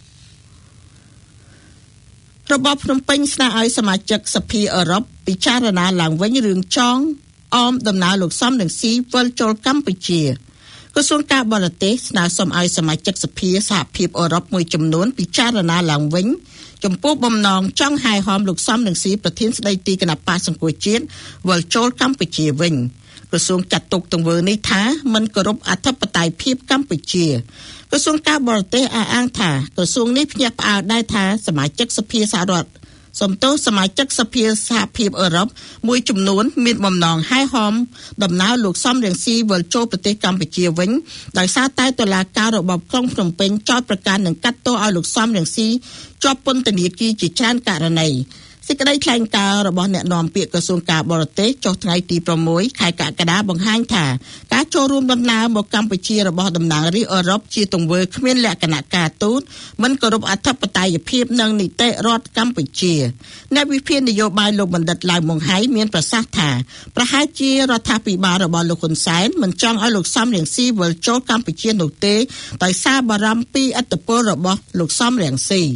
របបភ្នំពេញស្នើឲ្យសមាជិកសភាអឺរ៉ុបពិចារណាឡើងវិញរឿងចងអមដំណើរលោកសំរងស៊ីវិលចូលកម្ពុជាក្រសួងការបរទេសស្នើសុំឲ្យសមាជិកសភាសហភាពអឺរ៉ុបមួយចំនួនពិចារណាឡើងវិញចំពោះបំណងចង់ហាយហោមលោកសំរងស៊ីប្រធានស្ដីទីគណៈបក្សសង្គ្រោះជាតិវិលចូលកម្ពុជាវិញក្រសួងចាត់ទុកទង្វើនេះថាមិនគោរពអធិបតេយ្យភាពកម្ពុជាក្រសួងការបរទេសអះអាងថាក្រសួងនេះភ្ញាក់ផ្អើលដែរថាសមាជិកសភាសហរដ្ឋសមាជិកសភាសហភាពអឺរ៉ុបមួយចំនួនមានបំណងហាយហោមដំណើរលោកសំរងស៊ីវិលចូលប្រទេសកម្ពុជាវិញដោយសារតែតុលាការរបបក្រុងភ្នំពេញចោទប្រកាន់និងកាត់ទោសឲ្យលោកសំរងស៊ីជាប់ពន្ធនាគារជាច្រើនករណីសេចក្តីថ្លែងការណ៍របស់អ្នកនាំពាក្យក្រសួងការបរទេសចុះថ្ងៃទី6ខែកក្កដាបង្ហាញថាការចូលរួមដំណើរមកកម្ពុជារបស់តំណាងរាស្ត្រអឺរ៉ុបជាទង្វើគ្មានលក្ខណៈការទូតមិនគោរពអធិបតេយ្យភាពនិងនីតិរដ្ឋកម្ពុជាអ្នកវិភាគនយោបាយលោកបណ្ឌិតឡៅម៉ុងហៃមានប្រសាសន៍ថាប្រហែលជារដ្ឋាភិបាលរបស់លោកហ៊ុនសែនមិនចង់ឲ្យលោកសំរងស៊ីវិលចូលកម្ពុជានោះទេដោយសារបារម្ភពីឥទ្ធិពលរបស់លោកសំរងស៊ី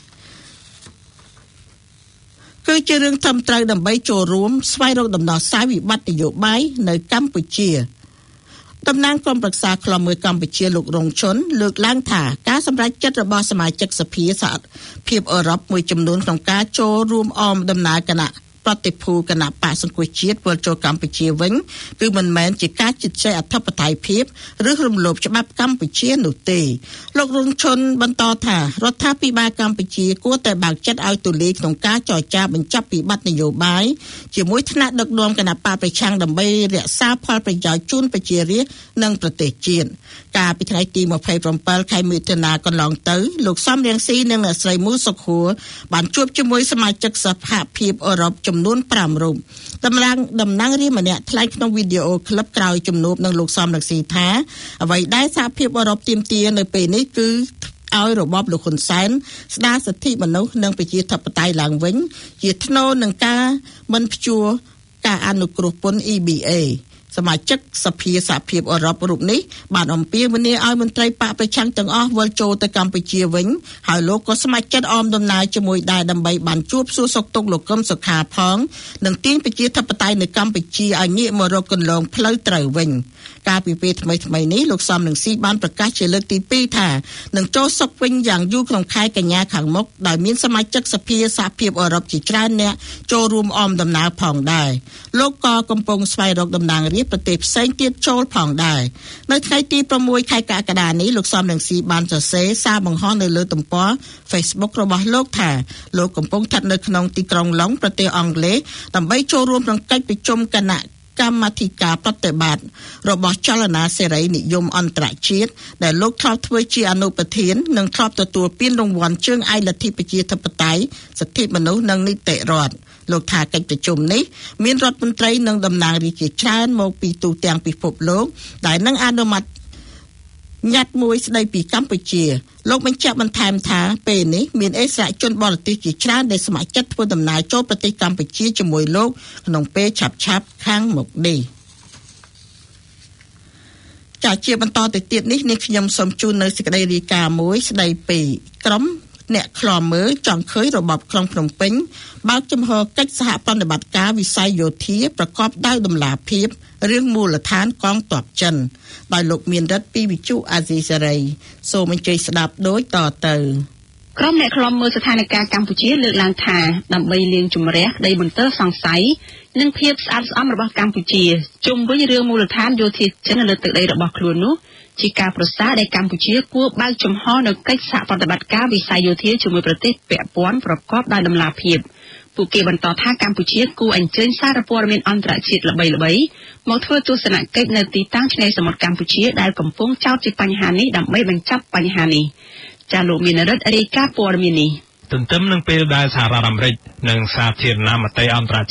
គឺជារឿងត្រឹមត្រូវដើម្បីចូលរួមស្វែងរកដំណោះស្រាយវិបត្តិនយោបាយនៅកម្ពុជាតំណាងក្រុមប្រឹក្សាខ្លំមើលកម្ពុជាលោករងឈុនលើកឡើងថាការសម្រេចចិត្តរបស់សមាជិកសភាសហភាពអឺរ៉ុបមួយចំនួនក្នុងការចូលរួមអមដំណើរគណៈប្រតិភូគណៈបក្សសង្គ្រោះជាតិវិលចូលកម្ពុជាវិញគឺមិនមែនជាការជិតចែកអធិបតេយ្យភាពឬរំលោភច្បាប់កម្ពុជានោះទេលោករងឈុនបន្តថារដ្ឋាភិបាលកម្ពុជាគួរតែបើកចិត្តឲ្យទូលាយក្នុងការចរចាបញ្ចប់វិបត្តិនយោបាយជាមួយថ្នាក់ដឹកនាំគណៈបកប្រឆាំងដើម្បីរក្សាផលប្រយោជន៍ជូនប្រជារាស្ត្រនិងប្រទេសជាតិកាលពីថ្ងៃទី27ខែមិថុនាកន្លងទៅលោកសំរងស៊ីនិងអ្នកស្រីមូសុខួរបានជួបជាមួយសមាជិកសហភាពអឺរ៉ុបចំនួន5រូបតំណាងរាស្ត្រម្នាក់ថ្លែងក្នុងវីដេអូក្លឹបក្រោយជំនួបនឹងលោកសំរងស៊ីថាអ្វីដែលសហភាពអឺរ៉ុបទាមទារនៅពេលនេះគឺឲ្យរបបលោកហ៊ុនសែនស្ដារសិទ្ធិមនុស្សនិងប្រជាធិបតេយ្យឡើងវិញជាថ្នូរនឹងការមិនព្យួរការអនុគ្រោះពន្ធ EBA សមាជិកសភាសហភាពអឺរ៉ុបរូបនេះបានអំពាវនាវឲ្យមន្ត្រីបកប្រឆាំងទាំងអស់វិលចូលទៅកម្ពុជាវិញហើយលោកក៏ស្ម័គ្រចិត្តអមដំណើរជាមួយដែរដើម្បីបានជួបសួរសុខទុក្ខលោកកឹមសុខាផងនិងទាញប្រជាធិបតេយ្យនៅកម្ពុជាឲ្យងាកមករកគន្លងផ្លូវត្រូវវិញកាលពីពេលថ្មីនេះលោកសំរងស៊ីបានប្រកាសជាលើកទី2ថានឹងចូលសុខវិញយ៉ាងយូរក្នុងខែកញ្ញាខាងមុខដោយមានសមាជិកសភាសហភាពអឺរ៉ុបជាច្រើនអ្នកចូលរួមអមដំណើរផងដែរលោកក៏កំពុងស្វែងរកតំណាងរាស្ត្រប្រទេសផ្សេងទៀតចូលផងដែរនៅថ្ងៃទី6ខែកក្កដានេះលោកសំរងស៊ីបានសរសេរសារបង្ហោះនៅលើទំព័រ Facebook របស់លោកថាលោកកំពុងស្ថិតនៅក្នុងទីក្រុងឡុងប្រទេសអង់គ្លេសដើម្បីចូលរួមក្នុងកិច្ចប្រជុំគណៈកម្មាធិការប្រតិបត្តិរបស់ចលនាសេរីនិយមអន្តរជាតិដែលលោកធ្លាប់ធ្វើជាអនុប្រធាននិងធ្លាប់ទទួលពានរង្វាន់ជើងឯកលទ្ធិប្រជាធិបតេយ្យសិទ្ធិមនុស្សនិងនីតិរដ្ឋលោកថាកិច្ចប្រជុំនេះមានរដ្ឋមន្ត្រីនិងតំណាងរាស្ត្រជាច្រើនមកពីទូទាំងពិភពលោកដែលនឹងអនុម័តញត្តិមួយស្ដីពីកម្ពុជាលោកបញ្ជាក់បន្ថែមថាពេលនេះមានអិសរាជជនបរទេសជាច្រើនដែលស្ម័គ្រចិត្តធ្វើដំណើរចូលប្រទេសកម្ពុជាជាមួយលោកក្នុងពេលឆាប់ខាងមុខនេះជាបន្តទៅទៀតនេះខ្ញុំសូមជូននៅសេចក្តីរាយការណ៍មួយស្ដីពីក្រុមអ្នកខ្លាំមើលចង់ឃើញរបបក្រុងភ្នំពេញបើកចំហកិច្ចសហប្រតិបត្តិការវិស័យយោធាប្រកបដោយតម្លាភាពរឿងមូលដ្ឋានកងទ័ពចិនដោយលោកមានរិទ្ធពីវិទ្យុអាស៊ីសេរីសូមអញ្ជើញស្ដាប់ដូចតទៅក្រុមអ្នកខ្លាំមើលស្ថានភាពកម្ពុជាលើកឡើងថាដើម្បីលាងជម្រះក្តីបន្ទោសសង្ស័យនិងភាពស្អាតស្អំរបស់កម្ពុជាជុំវិញរឿងមូលដ្ឋានយោធាចិនលើទឹកដីរបស់ខ្លួននោះជាការប្រសាដែលកម្ពុជាគួរបើកចំហនៅកិច្ចសហប្រតិបត្តិការវិស័យយោធាជាមួយប្រទេសពាក់ព័ន្ធប្រកបដោយតម្លាភាពពួកគេបន្តថាកម្ពុជាគួរអញ្ជើញសារព័ត៌មានអន្តរជាតិល្បីៗមកធ្វើទស្សនកិច្ចនៅទីតាំងឆ្នេរសមុទ្រកម្ពុជាដែលកំពុងចោទជាបញ្ហានេះដើម្បីបញ្ចប់បញ្ហានេះចាលោកមានរិទ្ធរាយការណ៍ព័ត៌មាននេះទន្ទឹមនឹងពេលដែលសហរដ្ឋអាមេរិកនិងសាធារណមតិអន្តរជាតិ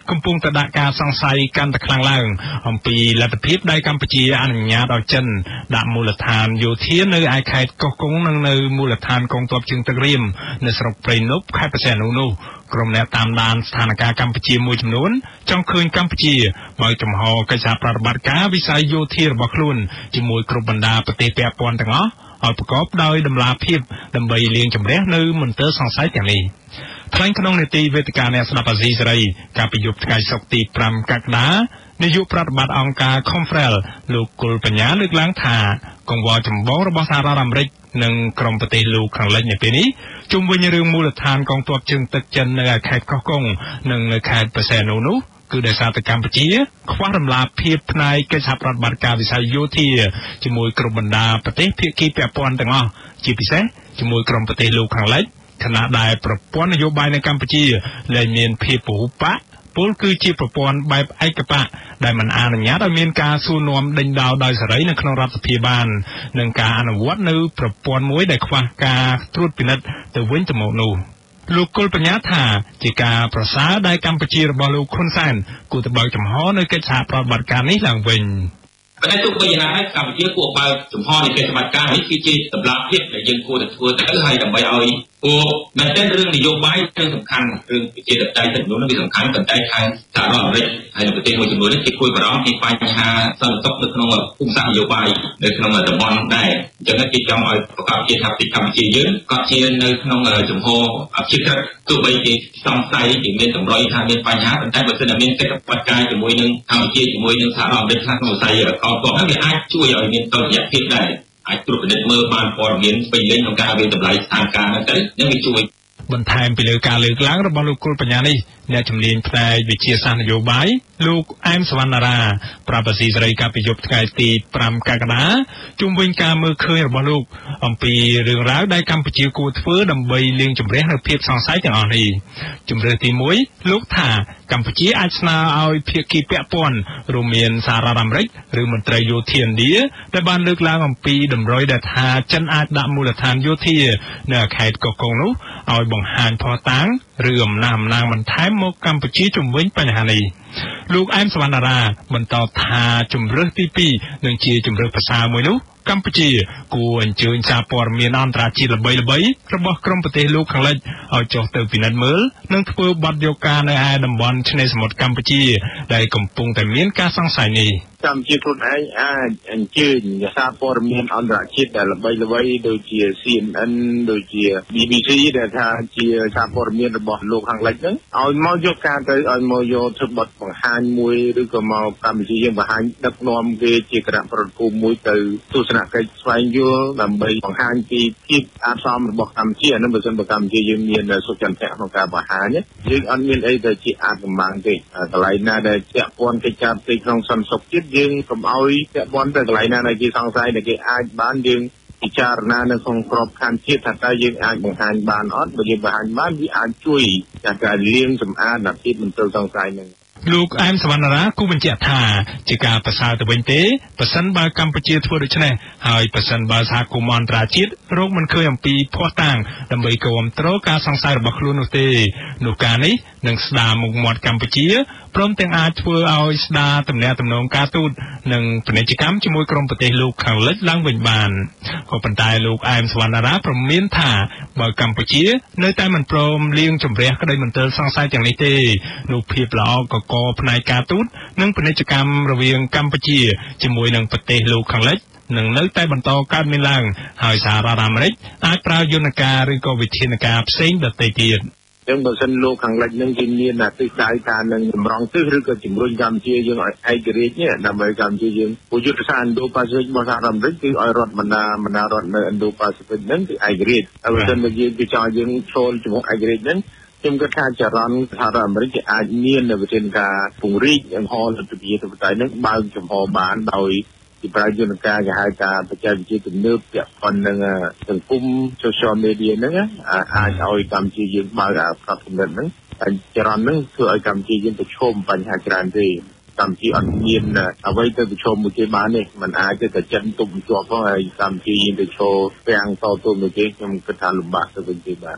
កំពុងតែដាក់ការសង្ស័យកាន់តែខ្លាំងឡើងអំពីលទ្ធភាពដែលកម្ពុជាអនុញ្ញាតឲ្យចិនដាក់មូលដ្ឋានយោធានៅឯខេត្តកោះកុងនិងនៅមូលដ្ឋានកងទ័ពជើងទឹករៀមនៅស្រុកព្រៃនប់ខេត្តបរសៃអនុនោះក្រុមអ្នកតាមដានស្ថានភាពកម្ពុជាមួយចំនួនចង់ឃើញកម្ពុជាបើកចំហកិច្ចសហប្រតិបត្តិការវិស័យយោធារបស់ខ្លួនជាមួយគ្រប់បណ្ដាប្រទេសពាក់ព័ន្ធទាំងអស់ឲ្យប្រកបដោយតម្លាភាពដើម្បីលាងជម្រះនៅមន្ទិលសង្ស័យទាំងនេះថ្លែងក្នុងនេតិវេទិកាអ្នកស្ដាប់អាស៊ីសេរីកាលពីយប់ថ្ងៃសុក្រទី5កក្កដានាយកប្រតិបត្តិអង្គការ Confrel លោកគុលបញ្ញាលើកឡើងថាកង្វល់ចម្បងរបស់សហរដ្ឋអាមេរិកនិងក្រុមប្រទេសលោកខាងលិចនៅពេលនេះជុំវិញរឿងមូលដ្ឋានកងទ័ពជើងទឹកចិននៅខេត្តកោះកុងនិងនៅខេត្តបរសៃអនុនោះគឺដោយសារតែកម្ពុជាខ្វះតម្លាភាពផ្នែកកិច្ចសហប្រតិបត្តិការវិស័យយោធាជាមួយគ្រប់បណ្ដាប្រទេសភាគីពាក់ព័ន្ធទាំងអស់ជាពិសេសជាមួយក្រុមប្រទេសលោកខាងលិចខណៈដែលប្រព័ន្ធនយោបាយនៅកម្ពុជាលែងមានភាពពហុបកពលគឺជាប្រព័ន្ធបែបឯកបកដែលមិនអនុញ្ញាតឲ្យមានការសួរនាំដេញដោលដោយសេរីនៅក្នុងរដ្ឋសភាបាននិងការអនុវត្តនៅប្រព័ន្ធមួយដែលខ្វះការត្រួតពិនិត្យទៅវិញទៅមកនោះលោកគុលបញ្ញាថាជាការប្រសើរដែលកម្ពុជារបស់លោកហ៊ុនសែនគួរតែបើកចំហនៅកិច្ចសហប្រតិបត្តិការនេះឡើងវិញប៉ុន្តែទោះបីយ៉ាងណាហើយកម្ពុជាគួរបើកចំហនៃកិច្ចសហប្រតិបត្តិការនេះគឺជាតម្លាភាពដែលយើងគួរតែធ្វើទៅហើយដើម្បីឲ្យពួកមែនទែនរឿងនយោបាយគឺសំខាន់រឿងប្រជាធិបតេយ្យទាំងនោះវាសំខាន់ប៉ុន្តែខាងសហរដ្ឋអាមេរិកហើយនៅប្រទេសមួយចំនួននេះគេគួរបារម្ភពីបញ្ហាសន្តិសុខនៅក្នុងភូមិសាស្ត្រនយោបាយនៅក្នុងតំបន់ដែរអញ្ចឹងគេចង់ឲ្យប្រកបជាថាប្រទេសកម្ពុជាយើងក៏ជានៅក្នុងចំហអភិក្រិតទោះបីជាសង្ស័យជាមានតម្រុយថាមានបញ្ហាប៉ុន្តែបើសិនតែមានកិច្ចសហប្រតិបត្តិការជាមួយនឹងកម្ពុជាជាមួយនឹងសហរដ្ឋអាមេរិកខ្លះក្នុងវិស័យកងទ័ពហ្នឹងវាអាចជួយឲ្យមានតុល្យភាពដែរអាចត្រួតពិនិត្យមើលបានព័ត៌មានពេញលេញក្នុងការវិតម្លៃស្ថានភាពហ្នឹងទៅនឹងវាជួយបន្ថែមពីលើការលើកឡើងរបស់លោកគុលបញ្ញានេះអ្នកជំនាញផ្នែកវិទ្យាសាស្ត្រនយោបាយលោកអែមសវណ្ណារាប្រាប់អាស៊ីសេរីកាលពីយប់ថ្ងៃទី5កក្កដាជុំវិញការមើលឃើញរបស់លោកអំពីរឿងរ៉ាវដែលកម្ពុជាគួរធ្វើដើម្បីលាងជម្រះនូវភាពសង្ស័យទាំងអស់នេះជំរើសទី1លោកថាកម្ពុជាអាចស្នើឲ្យភាគីពាក់ព័ន្ធរួមមានសហរដ្ឋអាមេរិកឬមន្ត្រីយោធាឥណ្ឌាដែលបានលើកឡើងអំពីតម្រុយដែលថាចិនអាចដាក់មូលដ្ឋានយោធានៅខេត្តកោះកុងនោះឲ្យបង្ហាញភស្តុតាងឬអំណះអំណាងបន្ថែមមកកម្ពុជាជំវិញបញ្ហានេះលោកអែមសវណ្ណារាបន្តថាជំរើសទី2នឹងជាជំរើសប្រសើរមួយនោះកម្ពុជាគួរអញ្ជើញសារព័ត៌មានអន្តរជាតិល្បីៗរបស់ក្រុមប្រទេសលោកខាងលិចឲ្យចុះទៅពិនិត្យមើលនិងធ្វើបទយកការនៅឯតំបន់ឆ្នេរសមុទ្រកម្ពុជាដែលកំពុងតែមានការសង្ស័យនេះកម្ពុជាខ្លួនឯងអាចអញ្ជើញសារព័ត៌មានអន្តរជាតិដែលល្បីៗដូចជា CNN ដូចជា BBC ដែលថាជាសារព័ត៌មានរបស់លោកខាងលិចហ្នឹងឲ្យមកយកការទៅឲ្យមកយកធ្វើបទបង្ហាញមួយឬក៏មកកម្ពុជាយើងបង្ហាញដឹកនាំគេជាគណៈប្រតិភូមួយទៅទស្សនកិច្ចស្វែងយល់ដើម្បីបង្ហាញពីភាពអាចសមរបស់កម្ពុជាហ្នឹងបើសិនបើកម្ពុជាយើងមានសុចរិតក្នុងការបង្ហាញយើងអត់មានអីទៅជាអាចកម្លាំងទេកន្លែងណាដែលពាក់ព័ន្ធកិច្ចការផ្ទៃក្នុងសន្តិសុខជាតិយើងកុំឲ្យពាក់ព័ន្ធទៅកន្លែងណាដែលគេសង្ស័យដែលគេអាចបានយើងពិចារណានៅក្នុងក្របខ័ណ្ឌជាតិថាតើយើងអាចបង្ហាញបានអត់បើយើងបង្ហាញបានវាអាចជួយจากការលាងសម្អាតអាភាពមិនត្រូវសង្ស័យនឹងលោកអែមសវណ្ណារាគូបញ្ជាក់ថាជាការប្រសើរទៅវិញទេប៉ះសិនបើកម្ពុជាធ្វើដូច្នេះហើយប៉ះសិនបើសហគមន៍អន្តរជាតិរកមិនឃើញអំពីភស្តុតាងដើម្បីគាំទ្រការសង្ស័យរបស់ខ្លួននោះទេនោះការនេះនឹងស្ដារមុខមាត់កម្ពុជាព្រមទាំងអាចធ្វើឲ្យស្ដារទំនាក់ទំនងការទូតនិងពាណិជ្ជកម្មជាមួយក្រុមប្រទេសលោកខាងលិចឡើងវិញបានក៏ប៉ុន្តែលោកអែមសវណ្ណារាព្រមមានថាបើកម្ពុជានៅតែមិនព្រមលាងជម្រះក្តីមន្ទិលសង្ស័យទាំងនេះទេនោះភាពល្អកកផ្នែកការទូតនិងពាណិជ្ជកម្មរវាងកម្ពុជាជាមួយនឹងប្រទេសលោកខាងលិចនឹងនៅតែបន្តកើតមានឡើងហើយសហរដ្ឋអាមេរិកអាចប្រើយន្តការឬក៏វិធានការផ្សេងដទៃទៀតចឹងបើសិនលោកខាងលិចនឹងគេមានទិសដៅថានឹងតម្រង់ទិសឬក៏ជំរុញកម្ពុជាយើងឲ្យឯករាជ្យនេះដើម្បីកម្ពុជាយើងពុយុទ្ធសាស្ត្រឥណ្ឌូប៉ាស៊ីហ្វិករបស់សហរដ្ឋអាមេរិកគឺឲ្យរដ្ឋបណ្ដារដ្ឋនៅឥណ្ឌូប៉ាស៊ីហ្វិកហ្នឹងគឺឯករាជ្យហើយបើសិនបើយើងគេចង់យើងចូលជាមួយឯករាជ្យហ្នឹងខ្ញុំគិតថាចរន្តសហរដ្ឋអាមេរិកគេអាចមានវិធានការពង្រីកអង្គហលលទ្ធិប្រជាធិបតេយ្យហ្នឹងបើកចំហបានដោយពីប្រើយន្តការគេហៅថាបច្ចេកវិទ្យាទំនើបពាក់ព័ន្ធនឹងសង្គម social media ហ្នឹងអាចឲ្យកម្ពុជាយើងបើកផ្នត់គំនិតហ្នឹងហើយចរន្តហ្នឹងធ្វើឲ្យកម្ពុជាយើងប្រឈមបញ្ហាច្រើនទេកម្ពុជាអត់មានអ្វីទៅប្រឈមមួយគេបានទេมันអាចទៅចិនទប់ជាប់ផងហើយកម្ពុជាយើងទៅឈរពាំងតទល់មួយគេខ្ញុំគិតថាលំបាកទៅវិញទេបាទ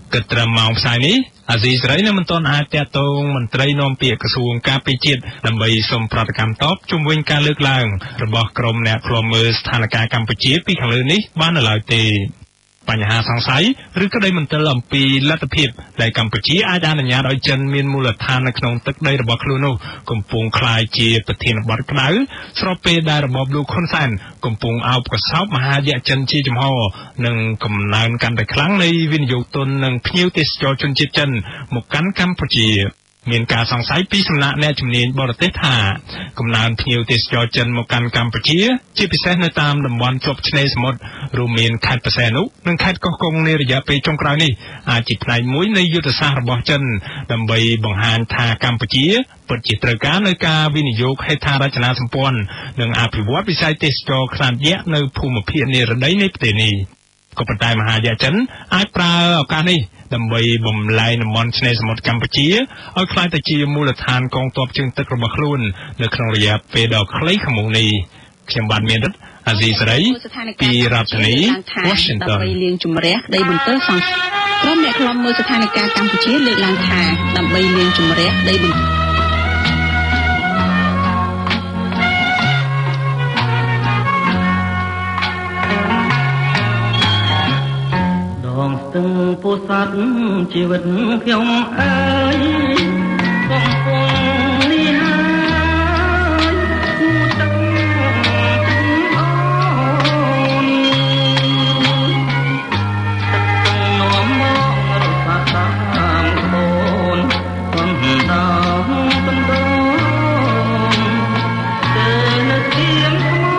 គិតត្រឹមម៉ោងផ្សាយនេះអាស៊ីសេរីនៅមិនទាន់អាចតាក់ទងមន្ត្រីនាំពាក្យក្រសួងការពារជាតិដើម្បីសូមប្រតិកម្មតបជុំវិញការលើកឡើងរបស់ក្រុមអ្នកឃ្លាំមើលស្ថានភាពកម្ពុជាពីខាងលើនេះបាននៅឡើយទេបញ្ហាសង្ស័យឬក្តីមន្ទិលអំពីលទ្ធភាពដែលកម្ពុជាអាចអនុញ្ញាតឲ្យចិនមានមូលដ្ឋាននៅក្នុងទឹកដីរបស់ខ្លួននោះកំពុងក្លាយជាប្រធានបទក្តៅស្របពេលដែលរបបលោកហ៊ុនសែនកំពុងអោបកសោបមហាយៈចិនជាចំហនិងកំណើនកាន់តែខ្លាំងនៃវិនិយោគទុននិងភ្ញៀវទេសចរជនជាតិចិនមកកាន់កម្ពុជាមានការសង្ស័យពីសំណាក់អ្នកជំនាញបរទេសថាកំណើនភ្ញៀវទេសចរចិនមកកាន់កម្ពុជាជាពិសេសនៅតាមតំបន់ជាប់ឆ្នេរសមុទ្ររួមមានខេត្តបរសែននោះនិងខេត្តកោះកុងនារយៈពេលចុងក្រោយនេះអាចជាផ្នែកមួយនៃយុទ្ធសាស្ត្ររបស់ចិនដើម្បីបង្ហាញថាកម្ពុជាពិតជាត្រូវការនៅការវិនិយោគហេដ្ឋារចនាសម្ព័ន្ធនិងអភិវឌ្ឍវិស័យទេសចរខ្នាតយក្សនៅភូមិភាគនិរតីនៃប្រទេសនេះក៏ប៉ុន្តែមហាយៈចិនអាចប្រើឱកាសនេះដើម្បីបំលែងតំបន់ឆ្នេរសមុទ្រកម្ពុជាឲ្យក្លាយទៅជាមូលដ្ឋានកងទ័ពជើងទឹករបស់ខ្លួននៅក្នុងរយៈពេលដ៏ខ្លីខាងមុខនេះខ្ញុំបាទមានរិទ្ធអាស៊ីសេរីពីរដ្ឋធានី Washington ដើម្បីលាងជម្រះក្តីបន្ទោសសង្ស័យក្រុមអ្នកឃ្លាំមើលស្ថានភាពកម្ពុជាលើកឡើងថាដើម្បីលាងជម្រះក្តីបន្ទោសស្ទឹងពោធិ៍សាត់ជីវិតខ្ញុំអើយកំពុងនេះហើយគូទឹកអូនទឹកនាំមករសាតាមក្បូនកំដៅកំដងទៅនៅទៀនថ្ម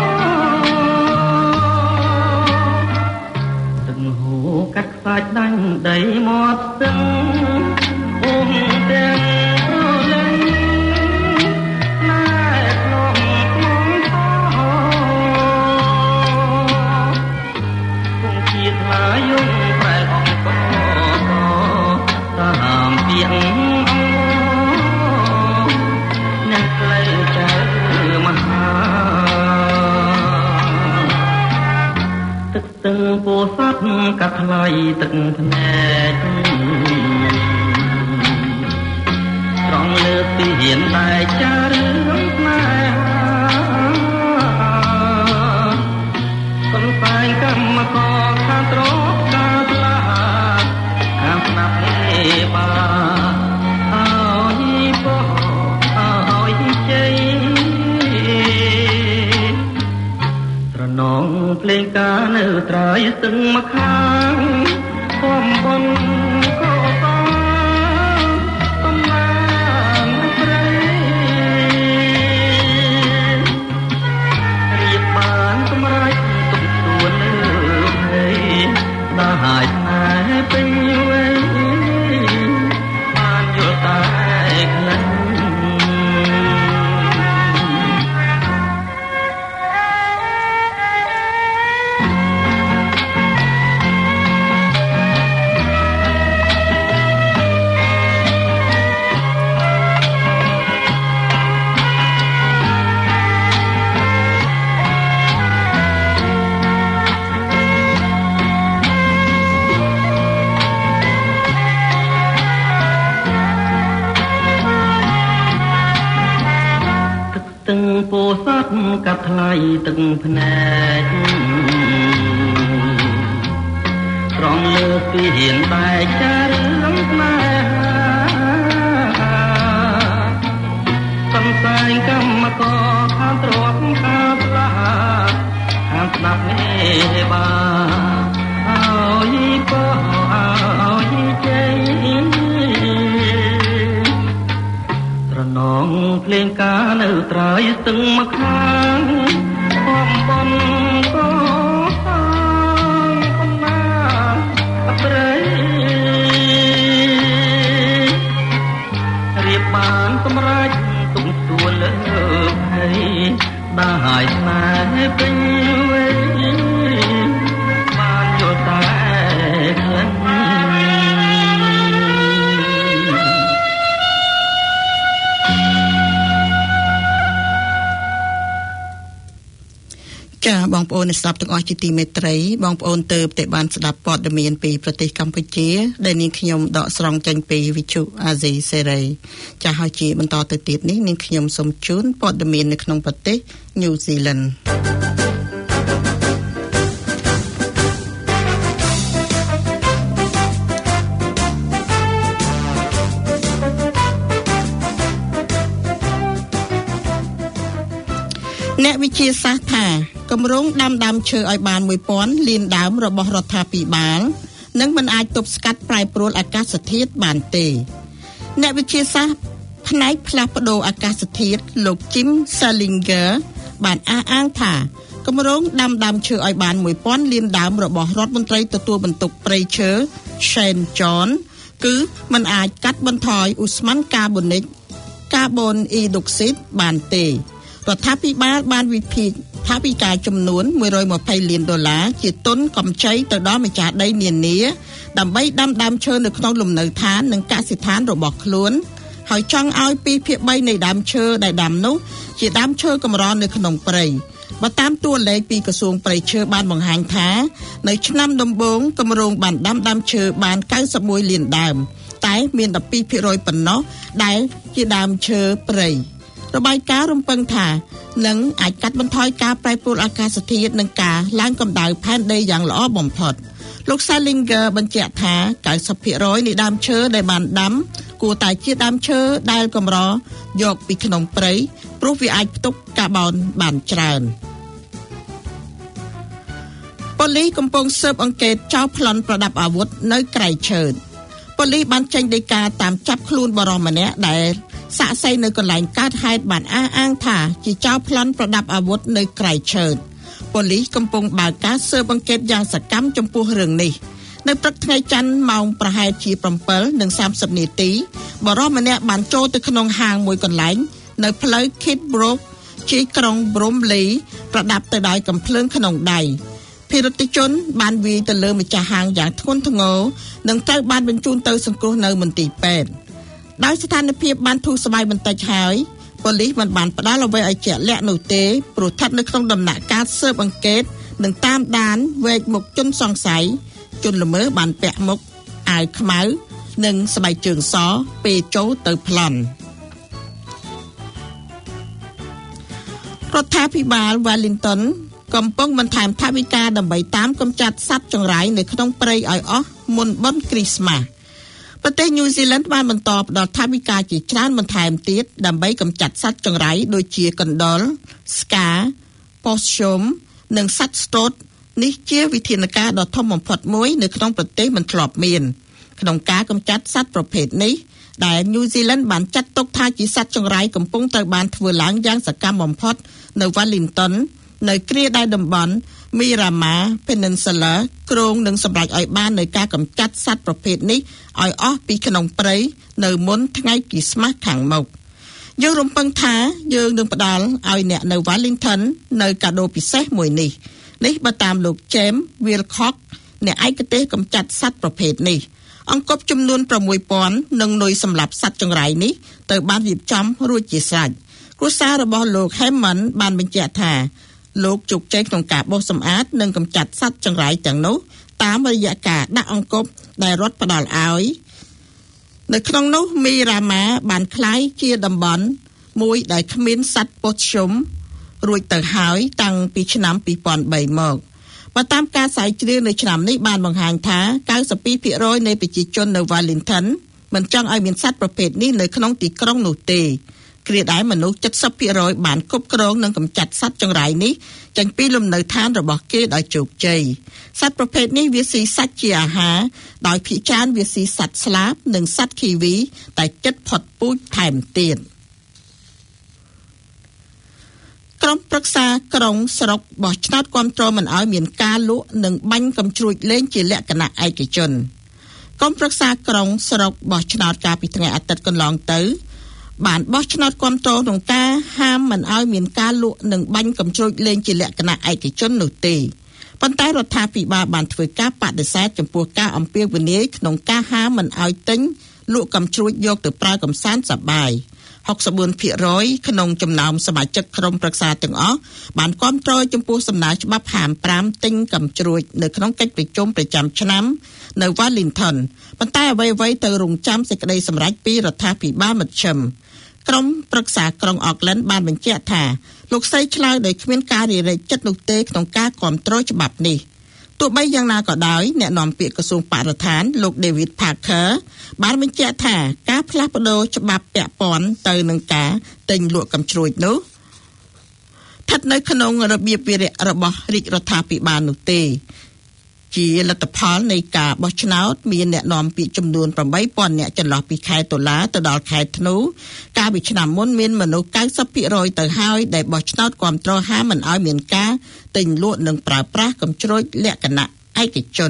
ទឹកហូរកាត់ខ្សាច់ដាញ់ដីមាត់ស្ទឹងអូនទាំងប្រលឹងណែក្នុងក្នុងខោគង់ជាថ្លាយំប្រែអង្គកតាមពីងអ្នកផ្លូវចៅមហាទឹកស្ទឹងពោធិ៍សាត់កាត់ថ្លៃទឹកភ្នែកត្រង់លើពីហ៊ានតែចារឿងស្នេហាសំតែងកម្មករខាងត្រកការស្លាខាងស្នាប់នេះបាអើយពោអើយជ័យត្រនងភ្លេងការនៅត្រើយស្ទឹងមកខាងបំបន់ក៏តំណាងព្រៃរៀបបានសម្រេចទុកទួនលើព្រៃដល់ហើយស្នេហ៍ពេញវ័យបានយល់តែខ្លាំងពោធិ៍សាត់កាត់ថ្លៃទឹកភ្នែកត្រង់លើពីហ៊ានបែកចារឿងស្នេហាសំសាយកម្មករខាងត្រកខាងស្លាខាងស្ដាប់នេះបាអើយពោអើយជ័យត្រនងភ្លេងការនៅត្រើយស្ទឹងមកខាងបំបន់ក៏កំណាព្រៃរៀបបានសម្រេចទុំទួនលើភ័យដល់ហើយស្នេហ៍ពេញវ័យបានយល់តែខ្លាំងចាបងប្អូនអ្នកស្ដាប់ទាំងអស់ជាទីមេត្រីបងប្អូនទើបតែបានស្ដាប់ព័ត៌មានពីប្រទេសកម្ពុជាដែលនាងខ្ញុំដកស្រង់ចេញពីវិទ្យុអាស៊ីសេរីចាហើយជាបន្តទៅទៀតនេះនាងខ្ញុំសូមជូនព័ត៌មាននៅក្នុងប្រទេសញូហ្សេឡង់អ្នកវិទ្យាសាស្ត្រថាគម្រោងដាំឈើឲ្យបាន 1000 លានដើមរបស់រដ្ឋាភិបាលនឹងមិនអាចទប់ស្កាត់ប្រែប្រួលអាកាសធាតុបានទេអ្នកវិទ្យាសាស្ត្រផ្នែកផ្លាស់ប្ដូរអាកាសធាតុលោក Jim Salinger បានអះអាងថាគម្រោងដាំឈើឲ្យបាន 1000 លានដើមរបស់រដ្ឋមន្ត្រីទទួលបន្ទុកព្រៃឈើ Shane John គឺមិនអាចកាត់បន្ថយឧស្ម័នកាបូនិកកាបូនអ៊ីដុកស៊ីតបានទេរដ្ឋាភិបាលបានវិភាគថវិកាចំនួន$120 លានជាទុនកម្ចីទៅដល់ម្ចាស់ដីនានាដើម្បីដាំដើមឈើនៅក្នុងលំនៅឋាននិងកសិដ្ឋានរបស់ខ្លួនហើយចង់ឲ្យ2ភាគ3នៃដើមឈើដែលដាំនោះជាដើមឈើកម្រនៅក្នុងព្រៃបើតាមតួលេខពីក្រសួងព្រៃឈើបានបង្ហាញថានៅឆ្នាំដំបូងគម្រោងបានដាំដើមឈើបាន91លានដើមតែមាន12% ប៉ុណ្ណោះដែលជាដើមឈើព្រៃរបាយការណ៍រំពឹងថានឹងអាចកាត់បន្ថយការប្រែប្រួលអាកាសធាតុនិងការឡើងកម្ដៅផែនដីយ៉ាងល្អបំផុតលោក Salinger បញ្ជាក់ថា 90% នៃដើមឈើដែលបានដាំគួរតែជាដើមឈើដែលកម្រយកពីក្នុងព្រៃព្រោះវាអាចផ្ទុកកាបូនបានច្រើនប៉ូលីសកំពុងស៊ើបអង្កេតចោរប្លន់ប្រដាប់អាវុធនៅក្រៃឈើប៉ូលីសបានចេញដីកាតាមចាប់ខ្លួនបរិសម្នាក់ដែលសាក់សីនៅកន្លែងកើតហេតុបានអះអាងថាជាចោរប្លន់ប្រដាប់អាវុធនៅក្រៃឈើប៉ូលីសកំពុងបើកការស៊ើបអង្កេតយ៉ាងសកម្មចំពោះរឿងនេះនៅព្រឹកថ្ងៃច័ន្ទម៉ោងប្រហែលជា 7:30 នាទីបរិសម្នាក់បានចូលទៅក្នុងហាងមួយកន្លែងនៅផ្លូវ Kidbrooke ជាក្រុង Bromley ប្រដាប់ទៅដោយកាំភ្លើងក្នុងដៃភិរិទ្ធជនបានវាយទៅលើម្ចាស់ហាងយ៉ាងធ្ងន់ធ្ងរនិងត្រូវបានបញ្ជូនទៅសង្គ្រោះនៅមន្ទីរពេទ្យដោយស្ថានភាពបានធូរស្បើយបន្តិចហើយប៉ូលីសមិនបានផ្ដល់អ្វីឲ្យជាក់លាក់នោះទេព្រោះស្ថិតនៅក្នុងដំណាក់កាលស៊ើបអង្កេតនិងតាមដានវែកមុខជនសង្ស័យជនល្មើសបានពាក់មុខអាវខ្មៅនិងស្បែកជើងសពេលចូលទៅប្លន់រដ្ឋាភិបាល Wellington កំពុងបន្ថែមថវិកាដើម្បីតាមកម្ចាត់សត្វចង្រៃនៅក្នុងព្រៃឲ្យអស់មុនបុណ្យគ្រីស្មាសប្រទេសញូហ្សេឡង់បានបន្តផ្ដល់ថវិកាជាច្រើនបន្ថែមទៀតដើម្បីកម្ចាត់សត្វចង្រៃដូចជាកណ្ដុរ ស្កា ប៉ូសឈុំនិងសត្វស្ទតនេះជាវិធានការដ៏ធំបំផុតមួយនៅក្នុងប្រទេសមិនធ្លាប់មានក្នុងការកម្ចាត់សត្វប្រភេទនេះដែលញូហ្សេឡង់បានចាត់ទុកថាជាសត្វចង្រៃកំពុងត្រូវបានធ្វើឡើងយ៉ាងសកម្មបំផុតនៅ Wellington នៅគ្រាដែលតំបន់ Miramar Peninsula គ្រោងនឹងសម្រេចឲ្យបាននៅការកម្ចាត់សត្វប្រភេទនេះឲ្យអស់ពីក្នុងព្រៃនៅមុនថ្ងៃគ្រីស្មាសខាងមុខយើងរំពឹងថាយើងនឹងផ្ដល់ឲ្យអ្នកនៅ Wellington នៅកាដូពិសេសមួយនេះបើតាមលោក James Wilcox អ្នកឯកទេសកម្ចាត់សត្វប្រភេទនេះអង្គប់ចំនួន 6000 និងនុយសម្រាប់សត្វចង្រៃនេះទៅបានរៀបចំរួចជាស្រេចគ្រួសាររបស់លោក Hammond បានបញ្ជាក់ថាលោកជោគជ័យក្នុងការបោសសម្អាតនិងកម្ចាត់សត្វចង្រៃទាំងនោះតាមរយៈការដាក់អង្គប់ដែលរដ្ឋផ្ដល់ឲ្យនៅក្នុងនោះមីរ៉ាម៉ាបានក្លាយជាតំបន់មួយដែលគ្មានសត្វប៉ូឈុំរួចទៅហើយតាំងពីឆ្នាំ2003មកបើតាមការស្រាវជ្រាវនៅឆ្នាំនេះបានបង្ហាញថា 92% នៃប្រជាជននៅ Wellington មិនចង់ឲ្យមានសត្វប្រភេទនេះនៅក្នុងទីក្រុងនោះទេគ្រាដែលមនុស្ស 70% បានគ្រប់គ្រងនិងកម្ចាត់សត្វចង្រៃនេះចេញពីលំនៅឋានរបស់គេដោយជោគជ័យសត្វប្រភេទនេះវាស៊ីសាច់ជាអាហារដោយភាគច្រើនវាស៊ីសត្វស្លាបនិងសត្វគីវីតែជិតផុតពូជថែមទៀតក្រុមប្រឹក្សាក្រុងស្រុកបោះឆ្នោតគាំទ្រមិនឲ្យមានការលក់និងបាញ់កំជ្រួចលេងជាលក្ខណៈឯកជនក្រុមប្រឹក្សាក្រុងស្រុកបោះឆ្នោតកាលពីថ្ងៃអាទិត្យកន្លងទៅបានបោះឆ្នោតគាំទ្រក្នុងការហាមមិនឲ្យមានការលក់និងបាញ់កំជ្រួចលេងជាលក្ខណៈឯកជននោះទេប៉ុន្តែរដ្ឋាភិបាលបានធ្វើការបដិសេធចំពោះការអំពាវនាវក្នុងការហាមមិនឲ្យទិញលក់កំជ្រួចយកទៅប្រើកម្សាន្តសប្បាយ 64% ក្នុងចំណោមសមាជិកក្រុមប្រឹក្សាទាំងអស់បានគាំទ្រចំពោះសំណើច្បាប់ហាម5ទិញកាំជ្រួចនៅក្នុងកិច្ចប្រជុំប្រចាំឆ្នាំនៅ Wellington ប៉ុន្តែអ្វីៗទៅរងចាំសេចក្តីសម្រេចពីរដ្ឋាភិបាលមជ្ឈិមក្រុមប្រឹក្សាក្រុង Auckland បានបញ្ជាក់ថាលោកស្រីឆ្លើយដោយគ្មានការរារែកចិត្តនោះទេក្នុងការគាំទ្រច្បាប់នេះទោះបីយ៉ាងណាក៏ដោយអ្នកនាំពាក្យក្រសួងបរិស្ថានលោក David Parker បានបញ្ជាក់ថាការផ្លាស់ប្តូរច្បាប់ពាក់ព័ន្ធទៅនឹងការទិញលក់កាំជ្រួចនោះស្ថិតនៅក្នុងរបៀបវារៈរបស់រាជរដ្ឋាភិបាលនោះទេជាលទ្ធផលនៃការបោះឆ្នោតមានអ្នកនាំពាក្យចំនួន 8,000 នាក់ចន្លោះពីខែតុលាទៅដល់ខែធ្នូកាលពីឆ្នាំមុនមានមនុស្ស 90% ទៅហើយដែលបោះឆ្នោតគាំទ្រហាមមិនឲ្យមានការទិញលក់និងប្រើប្រាស់កាំជ្រួចលក្ខណៈឯកជន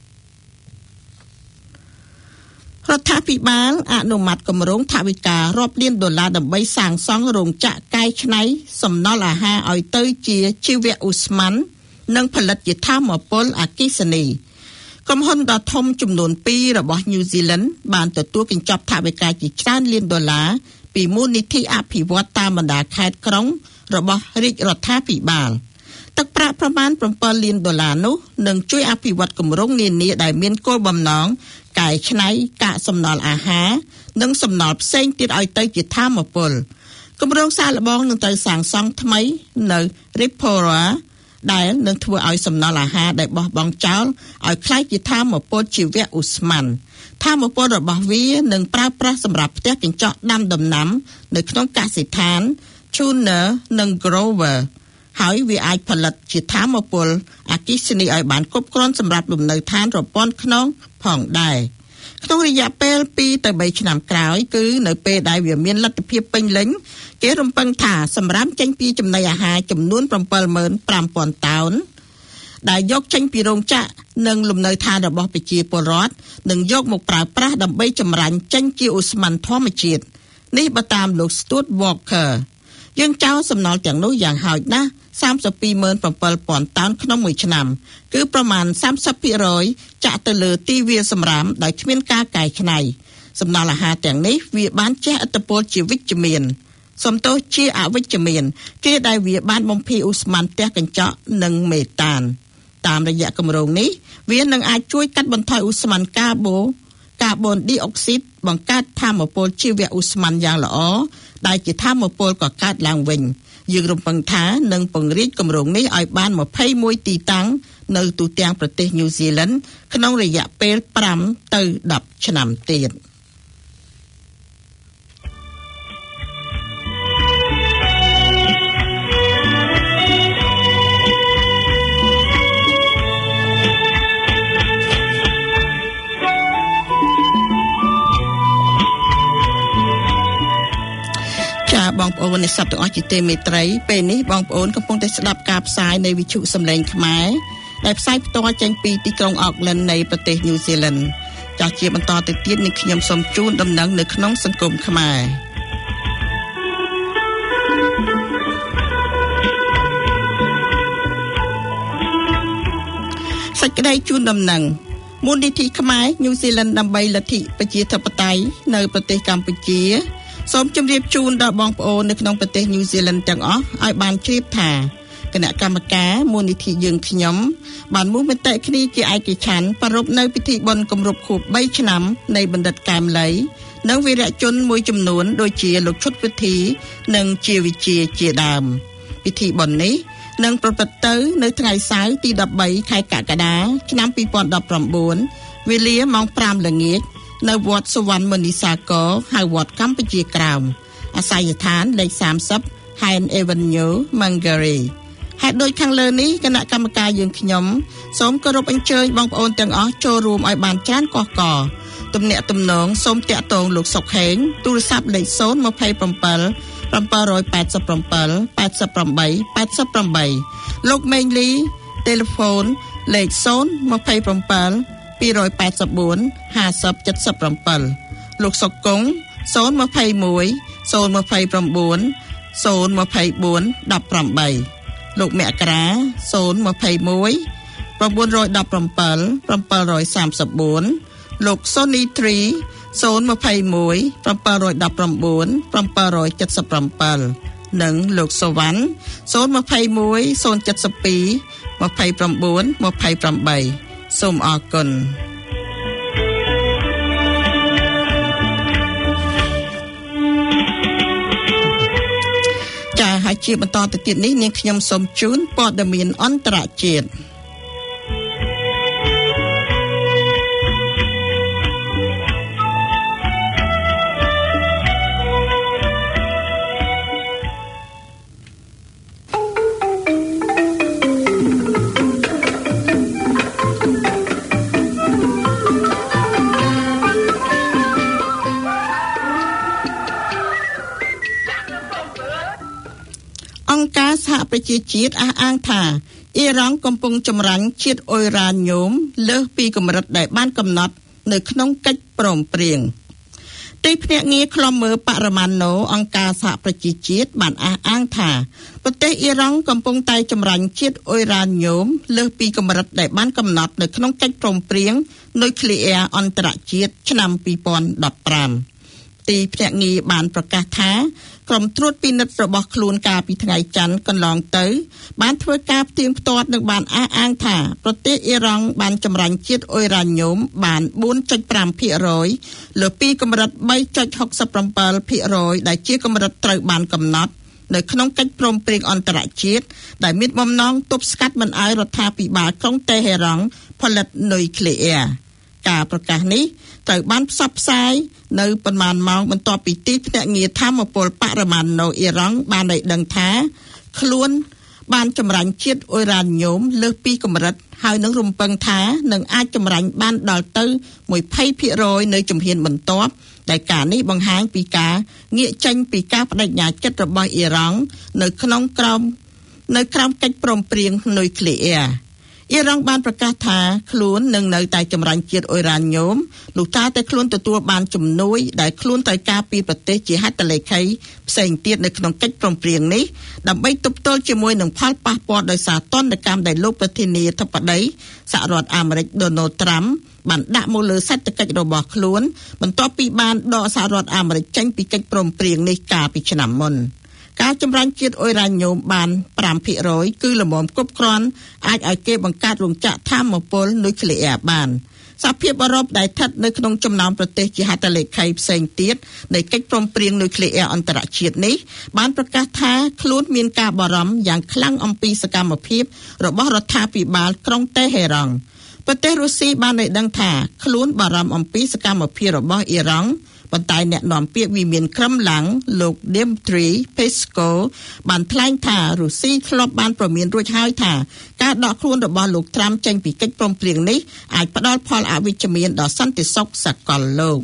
រដ្ឋាភិបាលអនុម័តគម្រោងថវិការាប់លានដុល្លារដើម្បីសាងសង់រោងចក្រកែច្នៃសំណល់អាហារឲ្យទៅជាជីវឧស្ម័ននិងផលិតជាថាមពលអគ្គិសនីក្រុមហ៊ុនដ៏ធំចំនួន2របស់ New Zealand បានទទួលកញ្ចប់ថវិកាជាច្រើនលានដុល្លារពីមូលនិធិអភិវឌ្ឍតាមបណ្ដាខេត្តក្រុងរបស់រាជរដ្ឋាភិបាលទឹកប្រាក់ប្រមាណ7លានដុល្លារនោះនឹងជួយអភិវឌ្ឍគម្រោងនានាដែលមានគោលបំណងកែច្នៃកាកសំណល់អាហារនិងសំណល់ផ្សេងទៀតឲ្យទៅជាថាមពលគម្រោងសាកល្បងនឹងត្រូវសាងសង់ថ្មីនៅ Riporaដែលនឹងធ្វើឲ្យសំណល់អាហារដែលបោះបង់ចោលឲ្យក្លាយជាថាមពលជីវឧស្ម័នថាមពលរបស់វានឹងប្រើប្រាស់សម្រាប់ផ្ទះកញ្ចក់ដាំដំណាំនៅក្នុងកសិដ្ឋាន Tuner និង Grover ហើយវាអាចផលិតជាថាមពលអគ្គិសនីឲ្យបានគ្រប់គ្រាន់សម្រាប់លំនៅឋានរាប់ពាន់ខ្នងផងដែរក្នុងរយៈពេល2ទៅ3ឆ្នាំក្រោយគឺនៅពេលដែលវាមានលទ្ធភាពពេញលេញគេរំពឹងថាសម្រាប់ចេញពីចំណីអាហារចំនួន 75,000 តោនដែលយកចេញពីរោងចក្រនិងលំនៅឋានរបស់ប្រជាពលរដ្ឋនឹងយកមកប្រើប្រាស់ដើម្បីចម្រាញ់ចេញជាឧស្ម័នធម្មជាតិនេះបើតាមលោក Stuart Walker យើងចោលសំណល់ទាំងនោះយ៉ាងហោចណាស់ 32,700 តោនក្នុងមួយឆ្នាំគឺប្រមាណ 30% ចាក់ទៅលើទីវាលសម្រាមដោយគ្មានការកែច្នៃសំណល់អាហារទាំងនេះវាបានជះឥទ្ធិពលជាវិជ្ជមានសំទោសជាអវិជ្ជមានគេដែលវាបានបំភាយឧស្ម័នផ្ទះកញ្ចក់និងមេតានតាមរយៈគម្រោងនេះវានឹងអាចជួយកាត់បន្ថយឧស្ម័នកាបូនឌីអុកស៊ីតបង្កើតថាមពលជីវឧស្ម័នយ៉ាងល្អដែលជាថាមពលកកើតឡើងវិញយើងរំពឹងថានឹងពង្រីកគម្រោងនេះឲ្យបាន21ទីតាំងនៅទូទាំងប្រទេស New Zealand ក្នុងរយៈពេល5ទៅ10ឆ្នាំទៀតបងប្អូនអ្នកស្ដាប់ទាំងអស់ជាទីមេត្រីពេលនេះបងប្អូនកំពុងតែស្ដាប់ការផ្សាយនៃវិទ្យុសំឡេងខ្មែរដែលផ្សាយផ្ទាល់ចេញពីទីក្រុង Auckland នៃប្រទេស New Zealand ចាស់ជាបន្តទៅទៀតនេះខ្ញុំសូមជូនដំណឹងនៅក្នុងសង្គមខ្មែរសេចក្តីជូនដំណឹងមូលនិធិខ្មែរ New Zealand ដើម្បីលទ្ធិប្រជាធិបតេយ្យនៅប្រទេសកម្ពុជាសូមជម្រាបជូនដល់បងប្អូននៅក្នុងប្រទេស New Zealand ទាំងអស់ឲ្យបានជ្រាបថាគណៈកម្មការមូលនិធិយើងខ្ញុំបានមូលមតិគ្នាជាឯកច្ឆន្ទប្រារព្ធនៅពិធីបុណ្យគម្រប់ខួប3ឆ្នាំនៃបណ្ឌិតកែមលីនិងវីរៈជនមួយចំនួនដូចជាលោកឈុតវិធីនិងជាវិជាជាដើមពិធីបុណ្យនេះនឹងប្រព្រឹត្តទៅនៅថ្ងៃសៅរ៍ទី13ខែកក្កដាឆ្នាំ2019វេលាម៉ោង 5 ល្ងាចនៅវត្តសុវណ្ណមនីសាគរហៅវត្តកម្ពុជាក្រោមអាសយដ្ឋានលេខ30 Hen Avenue Mangere ហេតុដូចខាងលើនេះគណៈកម្មការយើងខ្ញុំសូមគោរពអញ្ជើញបងប្អូនទាំងអស់ចូលរួមឲ្យបានច្រើនកកកទំនាក់ទំនងសូមតាក់ទងលោកសុកហេងទូរស័ព្ទលេខ027 787 88 លោកមេងលីទូរស័ព្ទលេខ027 284 5077លោកសុកគង់021 029 024 18លោកមករា021 917 734លោក Sony 3 និងលោកសវណ្ណ021 072 29 28សូមអរគុណចា៎ហើយជាបន្តទៅទៀតនេះនាងខ្ញុំសូមជូនព័ត៌មានអន្តរជាតិអង្គការសហប្រជាជាតិអះអាងថាអ៊ីរ៉ង់កំពុងចម្រាញ់ជាតិអ៊ុយរ៉ាញ៉ូមលើសពីកម្រិតដែលបានកំណត់នៅក្នុងកិច្ចព្រមព្រៀងទីភ្នាក់ងារឃ្លាំមើលបរិមាណូអង្គការសហប្រជាជាតិបានអះអាងថាប្រទេសអ៊ីរ៉ង់កំពុងតែចម្រាញ់ជាតិអ៊ុយរ៉ាញ៉ូមលើសពីកម្រិតដែលបានកំណត់នៅក្នុងកិច្ចព្រមព្រៀងនុយក្លេអ៊ែរអន្តរជាតិឆ្នាំ2015ទីភ្នាក់ងារបានប្រកាសថាក្រុមត្រួតពិនិត្យរបស់ខ្លួនកាលពីថ្ងៃច័ន្ទកន្លងទៅបានធ្វើការផ្ទៀងផ្ទាត់និងបានអះអាងថាប្រទេសអ៊ីរ៉ង់បានចម្រាញ់ជាតិអ៊ុយរ៉ាញ៉ូមបាន 4.5% លើពីកម្រិត 3.67% ដែលជាកម្រិតត្រូវបានកំណត់នៅក្នុងកិច្ចព្រមព្រៀងអន្តរជាតិដែលមានបំណងទប់ស្កាត់មិនឲ្យរដ្ឋាភិបាលក្រុងតេហេរ៉ង់ផលិតនុយក្លេអ៊ែរការប្រកាសនេះត្រូវបានផ្សព្វផ្សាយនៅប៉ុន្មានម៉ោងបន្ទាប់ពីទីភ្នាក់ងារថាមពលបរិមាណូអ៊ីរ៉ង់បានឲ្យដឹងថាខ្លួនបានចម្រាញ់ជាតិអ៊ុយរ៉ាញ៉ូមលើសពីកម្រិតហើយនឹងរំពឹងថានឹងអាចចម្រាញ់បានដល់ទៅ 20% នៅជំហានបន្ទាប់ដែលការនេះបង្ហាញពីការងាកចេញពីការបដិញ្ញាចិត្តរបស់អ៊ីរ៉ង់នៅក្រោមកិច្ចព្រមព្រៀងនុយក្លេអ៊ែរអ៊ីរ៉ង់បានប្រកាសថាខ្លួននឹងនៅតែចម្រាញ់ជាតិអ៊ុយរ៉ាញ៉ូមលុះត្រាតែខ្លួនទទួលបានជំនួយដែលខ្លួនត្រូវការពីប្រទេសជាហត្ថលេខីផ្សេងទៀតនៅក្នុងកិច្ចព្រមព្រៀងនេះដើម្បីទប់ទល់ជាមួយនឹងផលប៉ះពាល់ដោយសារទណ្ឌកម្មដែលលោកប្រធានាធិបតីសហរដ្ឋអាមេរិក Donald Trump បានដាក់មកលើសេដ្ឋកិច្ចរបស់ខ្លួនបន្ទាប់ពីបានដកសហរដ្ឋអាមេរិកចេញពីកិច្ចព្រមព្រៀងនេះកាលពីឆ្នាំមុនការចម្រាញ់ជាតិអ៊ុយរ៉ាញ៉ូមបាន 5% គឺល្មមគ្រប់គ្រាន់អាចឲ្យគេបង្កើតរោងចក្រថាមពលនុយក្លេអ៊ែរបានសហភាពអឺរ៉ុបដែលស្ថិតនៅក្នុងចំណោមប្រទេសជាហត្ថលេខីផ្សេងទៀតនៃកិច្ចព្រមព្រៀងនុយក្លេអ៊ែរអន្តរជាតិនេះបានប្រកាសថាខ្លួនមានការបារម្ភយ៉ាងខ្លាំងអំពីសកម្មភាពរបស់រដ្ឋាភិបាលក្រុងតេហេរ៉ង់ប្រទេសរុស្ស៊ីបានឲ្យដឹងថាខ្លួនបារម្ភអំពីសកម្មភាពរបស់អ៊ីរ៉ង់ប៉ុន្តែអ្នកនាំពាក្យវិមានក្រមឡាំងលោក Dmitry Peskov បានថ្លែងថារុស្ស៊ីធ្លាប់បានប្រមានរួចហើយថាការដកខ្លួនរបស់លោកត្រាំចេញពីកិច្ចព្រមព្រៀងនេះអាចផ្ដល់ផលអវិជ្ជមានដល់សន្តិសុខសកលលោក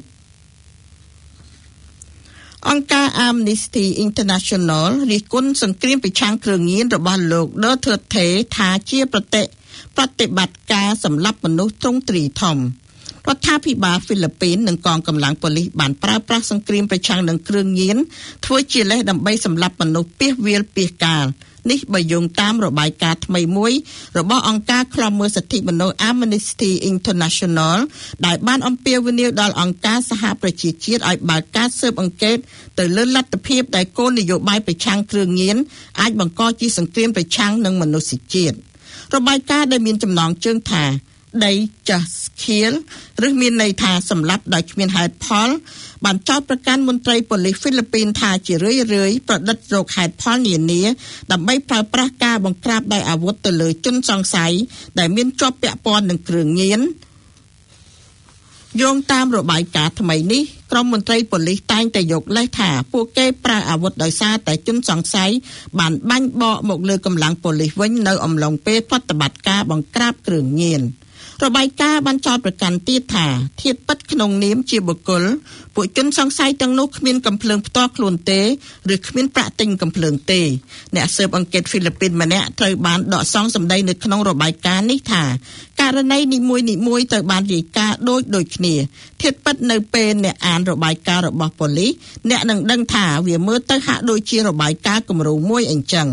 អង្គការ Amnesty International រិះគន់សង្គ្រាមប្រឆាំងគ្រឿងញៀនរបស់លោក Duterte ថាជាប្រតិបត្តិការសម្លាប់មនុស្សទ្រង់ទ្រីធំរដ្ឋាភិបាលហ្វីលីពីននិងកងកម្លាំងប៉ូលីសបានប្រើប្រាស់សង្គ្រាមប្រឆាំងនឹងគ្រឿងញៀនធ្វើជាលេសដើម្បីសម្លាប់មនុស្សពាសវាលពាសកាលនេះបើយោងតាមរបាយការណ៍ថ្មីមួយរបស់អង្គការឃ្លាំមើលសិទ្ធិមនុស្ស Amnesty International ដែលបានអំពាវនាវដល់អង្គការសហប្រជាជាតិឲ្យបើកការស៊ើបអង្កេតទៅលើលទ្ធភាពដែលគោលនយោបាយប្រឆាំងគ្រឿងញៀនអាចបង្កជាសង្គ្រាមប្រឆាំងនឹងមនុស្សជាតិរបាយការណ៍ដែលមានចំណងជើងថាដីចាស់ខៀលឬមានន័យថាសម្លាប់ដោយគ្មានហេតុផលបានចោទប្រកាន់មន្ត្រីប៉ូលីសហ្វីលីពីនថាជារឿយៗប្រឌិតរោគហេតុផលនានាដើម្បីប្រើប្រាស់ការបង្ក្រាបដោយអាវុធទៅលើជនសង្ស័យដែលមានជាប់ពាក់ព័ន្ធនឹងគ្រឿងញៀនយោងតាមរបាយការណ៍ថ្មីនេះក្រុមមន្ត្រីប៉ូលីសតែងតែយកលេសថាពួកគេប្រើអាវុធដោយសារតែជនសង្ស័យបានបាញ់បកមកលើកម្លាំងប៉ូលីសវិញនៅអំឡុងពេលប្រតិបត្តិការបង្ក្រាបគ្រឿងញៀនរបាយការណ៍បានចោទប្រកាន់ទៀតថាធៀបពិតក្នុងនាមជាបុគ្គលពួកជនសង្ស័យទាំងនោះគ្មានកំភ្លើងផ្ទាល់ខ្លួនទេឬគ្មានប្រាក់ទិញកំភ្លើងទេអ្នកស៊ើបអង្កេតហ្វីលីពីនម្នាក់ត្រូវបានដកសងសម្ដីនៅក្នុងរបាយការណ៍នេះថាករណីនីមួយៗត្រូវបានរាយការណ៍ដូចគ្នាធៀបពិតនៅពេលអ្នកអានរបាយការណ៍របស់ប៉ូលីសអ្នកនឹងដឹងថាវាមើលទៅហាក់ដូចជារបាយការណ៍គំរូមួយអញ្ចឹង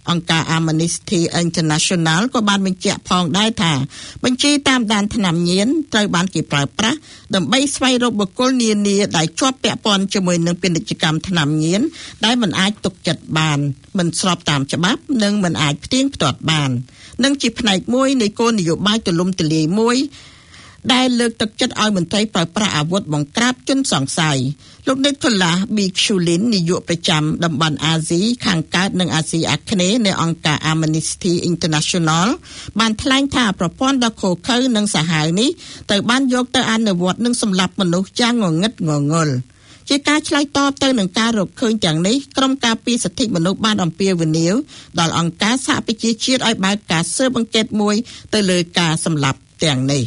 អង្គការ Amnesty International ក៏បានបញ្ជាក់ផងដែរថាបញ្ជីតាមដានថ្នាំញៀនត្រូវបានគេប្រើប្រាស់ដើម្បីស្វែងរកបុគ្គលនានាដែលជាប់ពាក់ព័ន្ធជាមួយនឹងពាណិជ្ជកម្មថ្នាំញៀនដែលមិនអាចទុកចិត្តបានមិនស្របតាមច្បាប់និងមិនអាចផ្ទៀងផ្ទាត់បាននិងជាផ្នែកមួយនៃគោលនយោបាយទូលំទូលាយមួយដែលលើកទឹកចិត្តឲ្យមន្ត្រីប្រើប្រាស់អាវុធបង្ក្រាបជនសង្ស័យលោក Nicholas Bichulin នាយកប្រចាំតំបន់អាស៊ីខាងកើតនិងអាស៊ីអាគ្នេយ៍នៃអង្គការ Amnesty International បានថ្លែងថាប្រព័ន្ធដ៏ឃោរឃៅនិងសាហាវនេះត្រូវបានយកទៅអនុវត្តនិងសម្លាប់មនុស្សយ៉ាងងងឹតងងល់ជាការឆ្លើយតបទៅនឹងការរកឃើញទាំងនេះក្រុមការពារសិទ្ធិមនុស្សបានអំពាវនាវដល់អង្គការសហប្រជាជាតិឲ្យបើកការស៊ើបអង្កេតមួយទៅលើការសម្លាប់ទាំងនេះ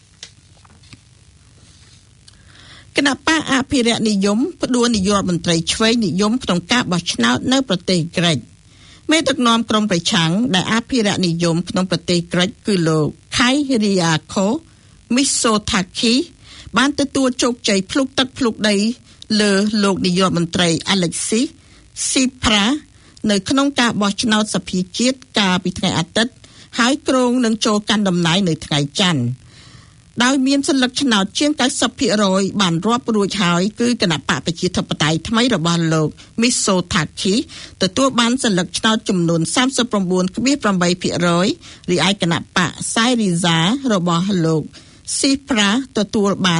គណៈបកអភិរក្សនិយមផ្ដួលនាយករដ្ឋមន្ត្រីឆ្វេងនិយមក្នុងការបោះឆ្នោតនៅប្រទេសក្រិចមេដឹកនាំក្រុមប្រឆាំងដែលអភិរក្សនិយមក្នុងប្រទេសក្រិចគឺលោក Kyriakos Mitsotakis បានទទួលជោគជ័យភ្លុកទឹកភ្លុកដីលើលោកនាយករដ្ឋមន្ត្រី Alexis Tsipras នៅក្នុងការបោះឆ្នោតសភាជាតិកាលពីថ្ងៃអាទិត្យហើយគ្រោងនឹងចូលកាន់តំណែងនៅថ្ងៃច័ន្ទដោយមានសន្លឹកឆ្នោតជាង 90% បានរាប់រួចហើយគឺគណៈបកប្រជាធិបតេយ្យថ្មីរបស់លោក Mitsotakis ទទួលបានសន្លឹកឆ្នោតចំនួន 39.8% រីឯគណៈបក Syriza របស់លោក Tsipras ទទួលបាន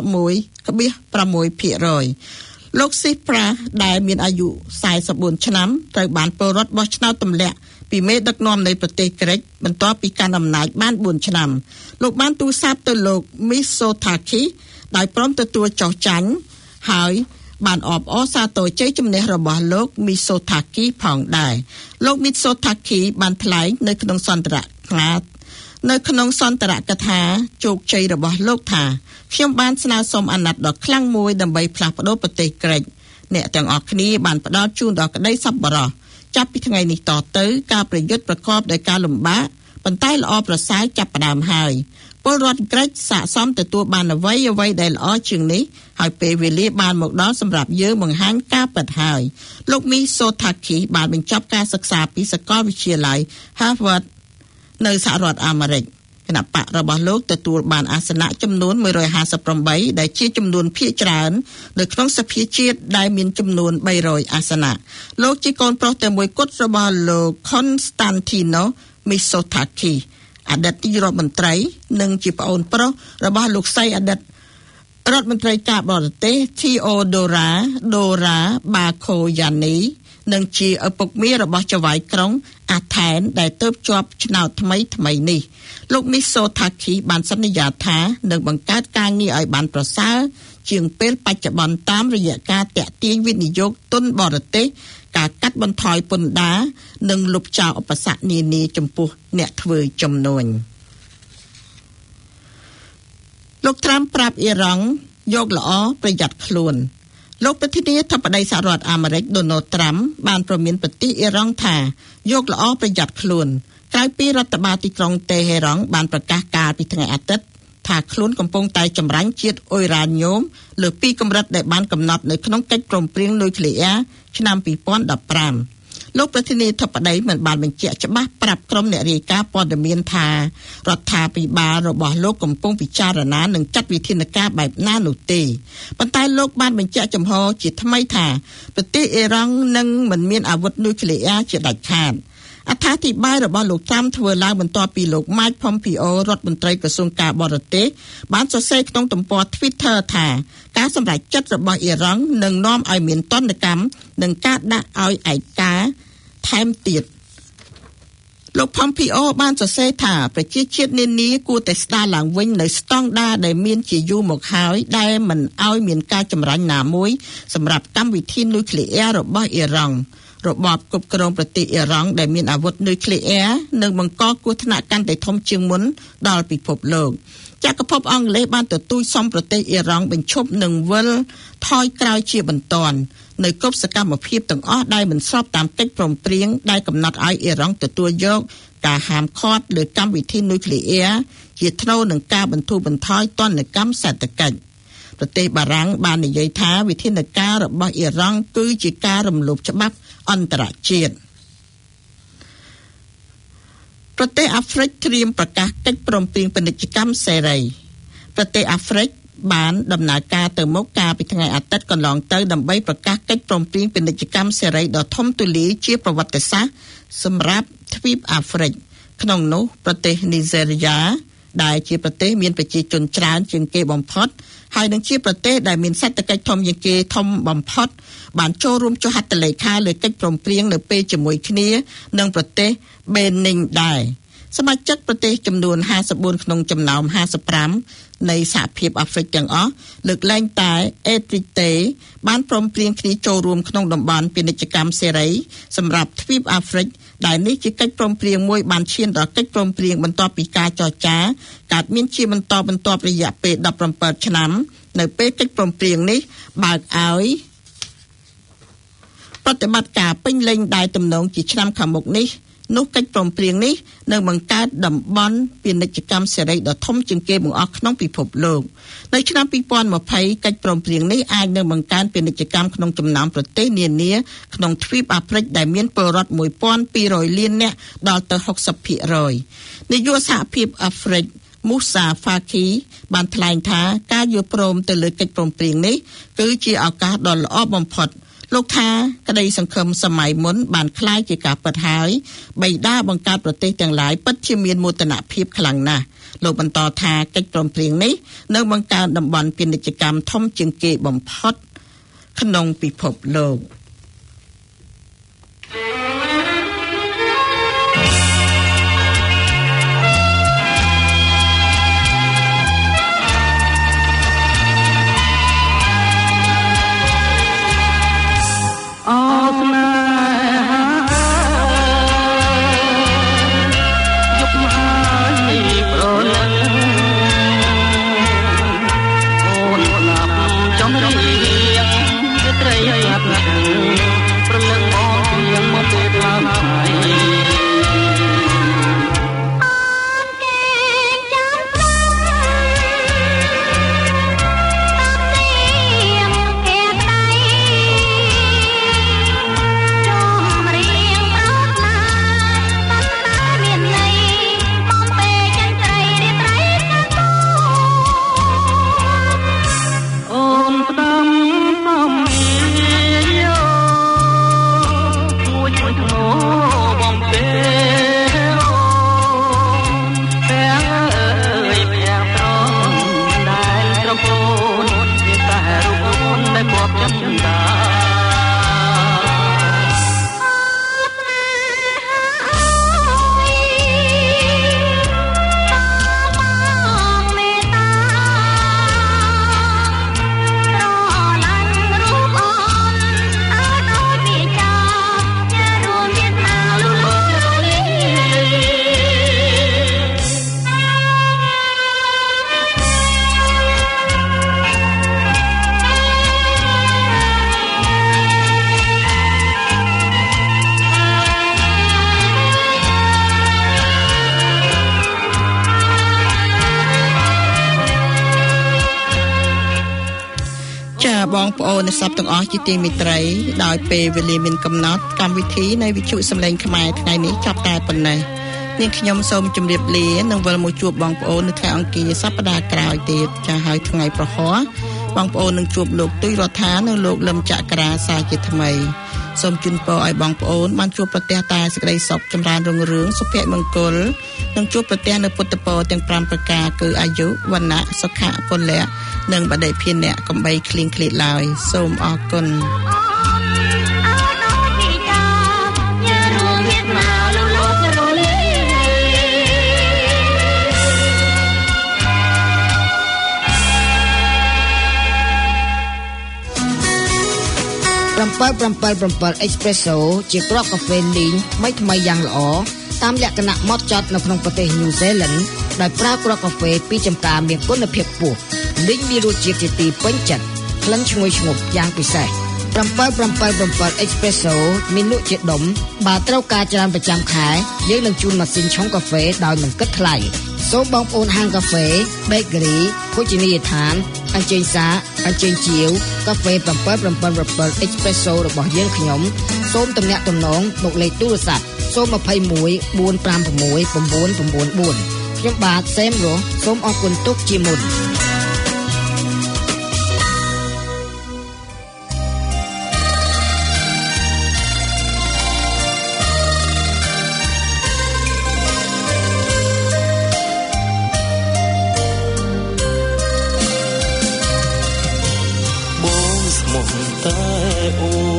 31.6% លោក Tsipras ដែលមានអាយុ44ឆ្នាំត្រូវបានពលរដ្ឋបោះឆ្នោតទម្លាក់ពីមេដឹកនាំនៃប្រទេសក្រិចបន្ទាប់ពីកាន់អំណាចបាន4ឆ្នាំលោកបានទូរស័ព្ទទៅលោក Mitsotakis ដោយព្រមទទួលចោះចាញ់ហើយបានអបអរសាទរជ័យជំនះរបស់លោក Mitsotakis ផងដែរលោក Mitsotakis បានថ្លែងនៅក្នុងសន្ទរកថាជោគជ័យរបស់លោកថាខ្ញុំបានស្នើសុំអាណត្តិដ៏ខ្លាំងមួយដើម្បីផ្លាស់ប្ដូរប្រទេសក្រិចអ្នកទាំងអស់គ្នាបានផ្ដល់ជូនដល់ក្តីសប្បុរសចាប់ពីថ្ងៃនេះតទៅការប្រយុទ្ធប្រកបដោយការលំបាកប៉ុន្តែល្អប្រសើរចាប់ផ្ដើមហើយពលរដ្ឋក្រិចស័ក្តិសមទទួលបានអ្វីដែលល្អជាងនេះហើយពេលវេលាបានមកដល់សម្រាប់យើងបង្ហាញការពិតហើយលោក Mitsotakis បានបញ្ចប់ការសិក្សាពីសាកលវិទ្យាល័យ Harvard នៅសហរដ្ឋអាមេរិកគណៈបករបស់លោកទទួលបានអាសនៈចំនួន158ដែលជាចំនួនភាគច្រើននៅក្នុងសភាជាតិដែលមានចំនួន300អាសនៈលោកជាកូនប្រុសតែមួយគត់របស់លោក Konstantinos Mitsotakis អតីតនាយករដ្ឋមន្ត្រីនិងជាប្អូនប្រុសរបស់លោកស្រីអតីតរដ្ឋមន្ត្រីការបរទេស Theodora Bakoyannis និងជាឪពុកមារបស់ចៅហ្វាយក្រុងអាថែនដែលទើបជាប់ឆ្នោតថ្មីនេះលោក Mitsotakis បានសន្យាថានឹងបង្កើតការងារឲ្យបានប្រសើរជាងពេលបច្ចុប្បន្នតាមរយៈការតាក់ទាញវិនិយោគទុនបរទេសការកាត់បន្ថយពន្ធដារនិងលុបចោលឧបសគ្គនានាចំពោះអ្នកធ្វើចំនួនលោកត្រាំប្រាប់អ៊ីរ៉ង់យកល្អប្រយ័ត្នខ្លួនលោកប្រធានាធិបតីសហរដ្ឋអាមេរិក Donald Trump បានប្រមានប្រទេសអ៊ីរ៉ង់ថាយកល្អប្រយ័ត្នខ្លួនក្រោយពីរដ្ឋបាលទីក្រុងតេហេរ៉ង់បានប្រកាសកាលពីថ្ងៃអាទិត្យថាខ្លួនកំពុងតែចម្រាញ់ជាតិអ៊ុយរ៉ាញ៉ូមលើពីកម្រិតដែលបានកំណត់នៅក្នុងកិច្ចព្រមព្រៀងនុយក្លេអ៊ែរឆ្នាំ2015លោកប្រធានាធិបតីមិនបានបញ្ជាក់ច្បាស់ប្រាប់ក្រុមអ្នករាយការណ៍ព័ត៌មានថារដ្ឋាភិបាលរបស់លោកកំពុងពិចារណានិងចាត់វិធានការបែបណានោះទេប៉ុន្តែលោកបានបញ្ជាក់ចំហជាថ្មីថាប្រទេសអ៊ីរ៉ង់នឹងមិនមានអាវុធនុយក្លេអ៊ែរជាដាច់ខាតអត្ថាធិប្បាយរបស់លោកត្រាំធ្វើឡើងបន្ទាប់ពីលោក Mike Pompeo រដ្ឋមន្ត្រីក្រសួងការបរទេសបានសរសេរក្នុងទំព័រ Twitter ថាការសម្រេចចិត្តរបស់អ៊ីរ៉ង់នឹងនាំឲ្យមានទណ្ឌកម្មនិងការដាក់ឲ្យឯកាថែមទៀតលោក Pompeo បានសរសេរថាប្រជាជាតិនានាគួរតែស្ដារឡើងវិញនៅស្តង់ដារដែលមានជាយូរមកហើយដែលមិនឲ្យមានការចម្រាញ់ណាមួយសម្រាប់កម្មវិធីនុយក្លេអ៊ែររបស់អ៊ីរ៉ង់របបគ្រប់គ្រងប្រទេសអ៊ីរ៉ង់ដែលមានអាវុធនុយក្លេអ៊ែរនឹងបង្កគ្រោះថ្នាក់កាន់តែធំជាងមុនដល់ពិភពលោកចក្រភពអង់គ្លេសបានទទូចសុំប្រទេសអ៊ីរ៉ង់បញ្ឈប់នឹងវិលថយក្រោយជាបន្ទាន់នៅគ្រប់សកម្មភាពទាំងអស់ដែលមិនស្របតាមកិច្ចព្រមព្រៀងដែលកំណត់ឲ្យអ៊ីរ៉ង់ទទួលយកការហាមឃាត់លើកម្មវិធីនុយក្លេអ៊ែរជាថ្នូរនឹងការបន្ធូរបន្ថយទណ្ឌកម្មសេដ្ឋកិច្ចប្រទេសបារាំងបាននិយាយថាវិធានការរបស់អ៊ីរ៉ង់គឺជាការរំលោភច្បាប់អន្តរជាតិប្រទេសអាហ្វ្រិកត្រៀមប្រកាសកិច្ចព្រមព្រៀងពាណិជ្ជកម្មសេរីប្រទេសអាហ្វ្រិកបានដំណើរការទៅមុខកាលពីថ្ងៃអាទិត្យកន្លងទៅដើម្បីប្រកាសកិច្ចព្រមព្រៀងពាណិជ្ជកម្មសេរីដ៏ធំទូលាយជាប្រវត្តិសាស្ត្រសម្រាប់ទ្វីបអាហ្វ្រិកក្នុងនោះប្រទេសនីហ្សេរីយ៉ាដែលជាប្រទេសមានប្រជាជនច្រើនជាងគេបំផុតហើយនឹងជាប្រទេសដែលមានសេដ្ឋកិច្ចធំជាងគេធំបំផុតបានចូលរួមចុះហត្ថលេខាលើកិច្ចព្រមព្រៀងនៅពេលជាមួយគ្នានឹងប្រទេសបេនីងដែរសមាជិកប្រទេសចំនួន54ក្នុងចំណោម55នៃសហភាពអាហ្វ្រិកទាំងអស់លើកលែងតែអេត្រិតេបានព្រមព្រៀងគ្នាចូលរួមក្នុងតំបន់ពាណិជ្ជកម្មសេរីសម្រាប់ទ្វីបអាហ្វ្រិកដែលនេះជាកិច្ចព្រមព្រៀងមួយបានឈានដល់កិច្ចព្រមព្រៀងបន្ទាប់ពីការចរចាកើតមានជាបន្តបន្ទាប់រយៈពេល17ឆ្នាំនៅពេលកិច្ចព្រមព្រៀងនេះបើកឲ្យប្រតិបត្តិការពេញលេញដែលទំនងជាឆ្នាំខាងមុខនេះនោះកិច្ចព្រមព្រៀងនេះនឹងបង្កើតតំបន់ពាណិជ្ជកម្មសេរីដ៏ធំជាងគេបង្អស់ក្នុងពិភពលោកនៅឆ្នាំ2020កិច្ចព្រមព្រៀងនេះអាចនឹងបង្កើនពាណិជ្ជកម្មក្នុងចំណោមប្រទេសនានាក្នុងទ្វីបអាហ្វ្រិកដែលមានពលរដ្ឋ 1,200 លាននាក់ដល់ទៅ 60% នាយកសហភាពអាហ្វ្រិកមូសាហ្វាគីបានថ្លែងថាការយល់ព្រមទៅលើកិច្ចព្រមព្រៀងនេះគឺជាឱកាសដ៏ល្អបំផុតលោកថាក្តីសង្ឃឹមសម័យមុនបានคล้ายជាការពិតហើយបិតាបង្កើតប្រទេសទាំងឡាយពិតជាមានមោទនភាពខ្លាំងណាស់លោកបន្តថាកិច្ចព្រមព្រៀងនេះនឹងបង្កើនតំបន់ពាណិជ្ជកម្មធំជាងគេបំផុតក្នុងពិភពលោកបងប្អូនអ្នកស្ដាប់ទាំងអស់ជាទីមេត្រីដោយពេលវេលាមានកំណត់កម្មវិធីនៃវិទ្យុសំឡេងខ្មែរថ្ងៃនេះចាប់តែប៉ុណ្ណេះនាងខ្ញុំសូមជម្រាបលានិងវិលមកជួបបងប្អូននៅថ្ងៃអង្គារសប្តាហ៍ក្រោយទៀតចា៎ហើយថ្ងៃប្រហ័សបងប្អូននឹងជួបលោកទុយរដ្ឋានិងលោកលឹមចក្រាសាជាថ្មីសូមជូនពរឲ្យបងប្អូនបានជួបប្រទះតែសេចក្តីសុខចម្រើនរុងរឿងសុភមង្គលនិងជួបប្រទះនៅពុទ្ធពរទាំង5ប្រការគឺអាយុវណ្ណៈសុខៈពលៈនិងបដិភិនៈកំបីឃ្លៀងឃ្លាតឡើយសូមអរគុណ 777 Espresso ជាគ្រាប់កាហ្វេលីងថ្មីយ៉ាងល្អតាមលក្ខណៈម៉ត់ចត់នៅក្នុងប្រទេស New Zealand ដោយប្រើគ្រាប់កាហ្វេពីចម្ការមានគុណភាពខ្ពស់លីងមានរសជាតិជាទីពេញចិត្តក្លិនឈ្ងុយឈ្ងប់យ៉ាងពិសេស777 Espresso មានលក់ជាដុំបើត្រូវការច្រើនប្រចាំខែយើងនឹងជូនម៉ាស៊ីនឆុងកាហ្វេដោយមិនគិតថ្លៃសូមបងប្អូនហាងកាហ្វេ Bakery ភោជនីយដ្ឋានអញ្ជើញសាអញ្ជើញជាវកាហ្វេ777 Espresso របស់យើងខ្ញុំសូមទំនាក់ទំនងមកលេខទូរស័ព្ទខ្ញុំបាទសេមរស់សូមអរគុណទុកជាមុនបងស្មោះតែអូ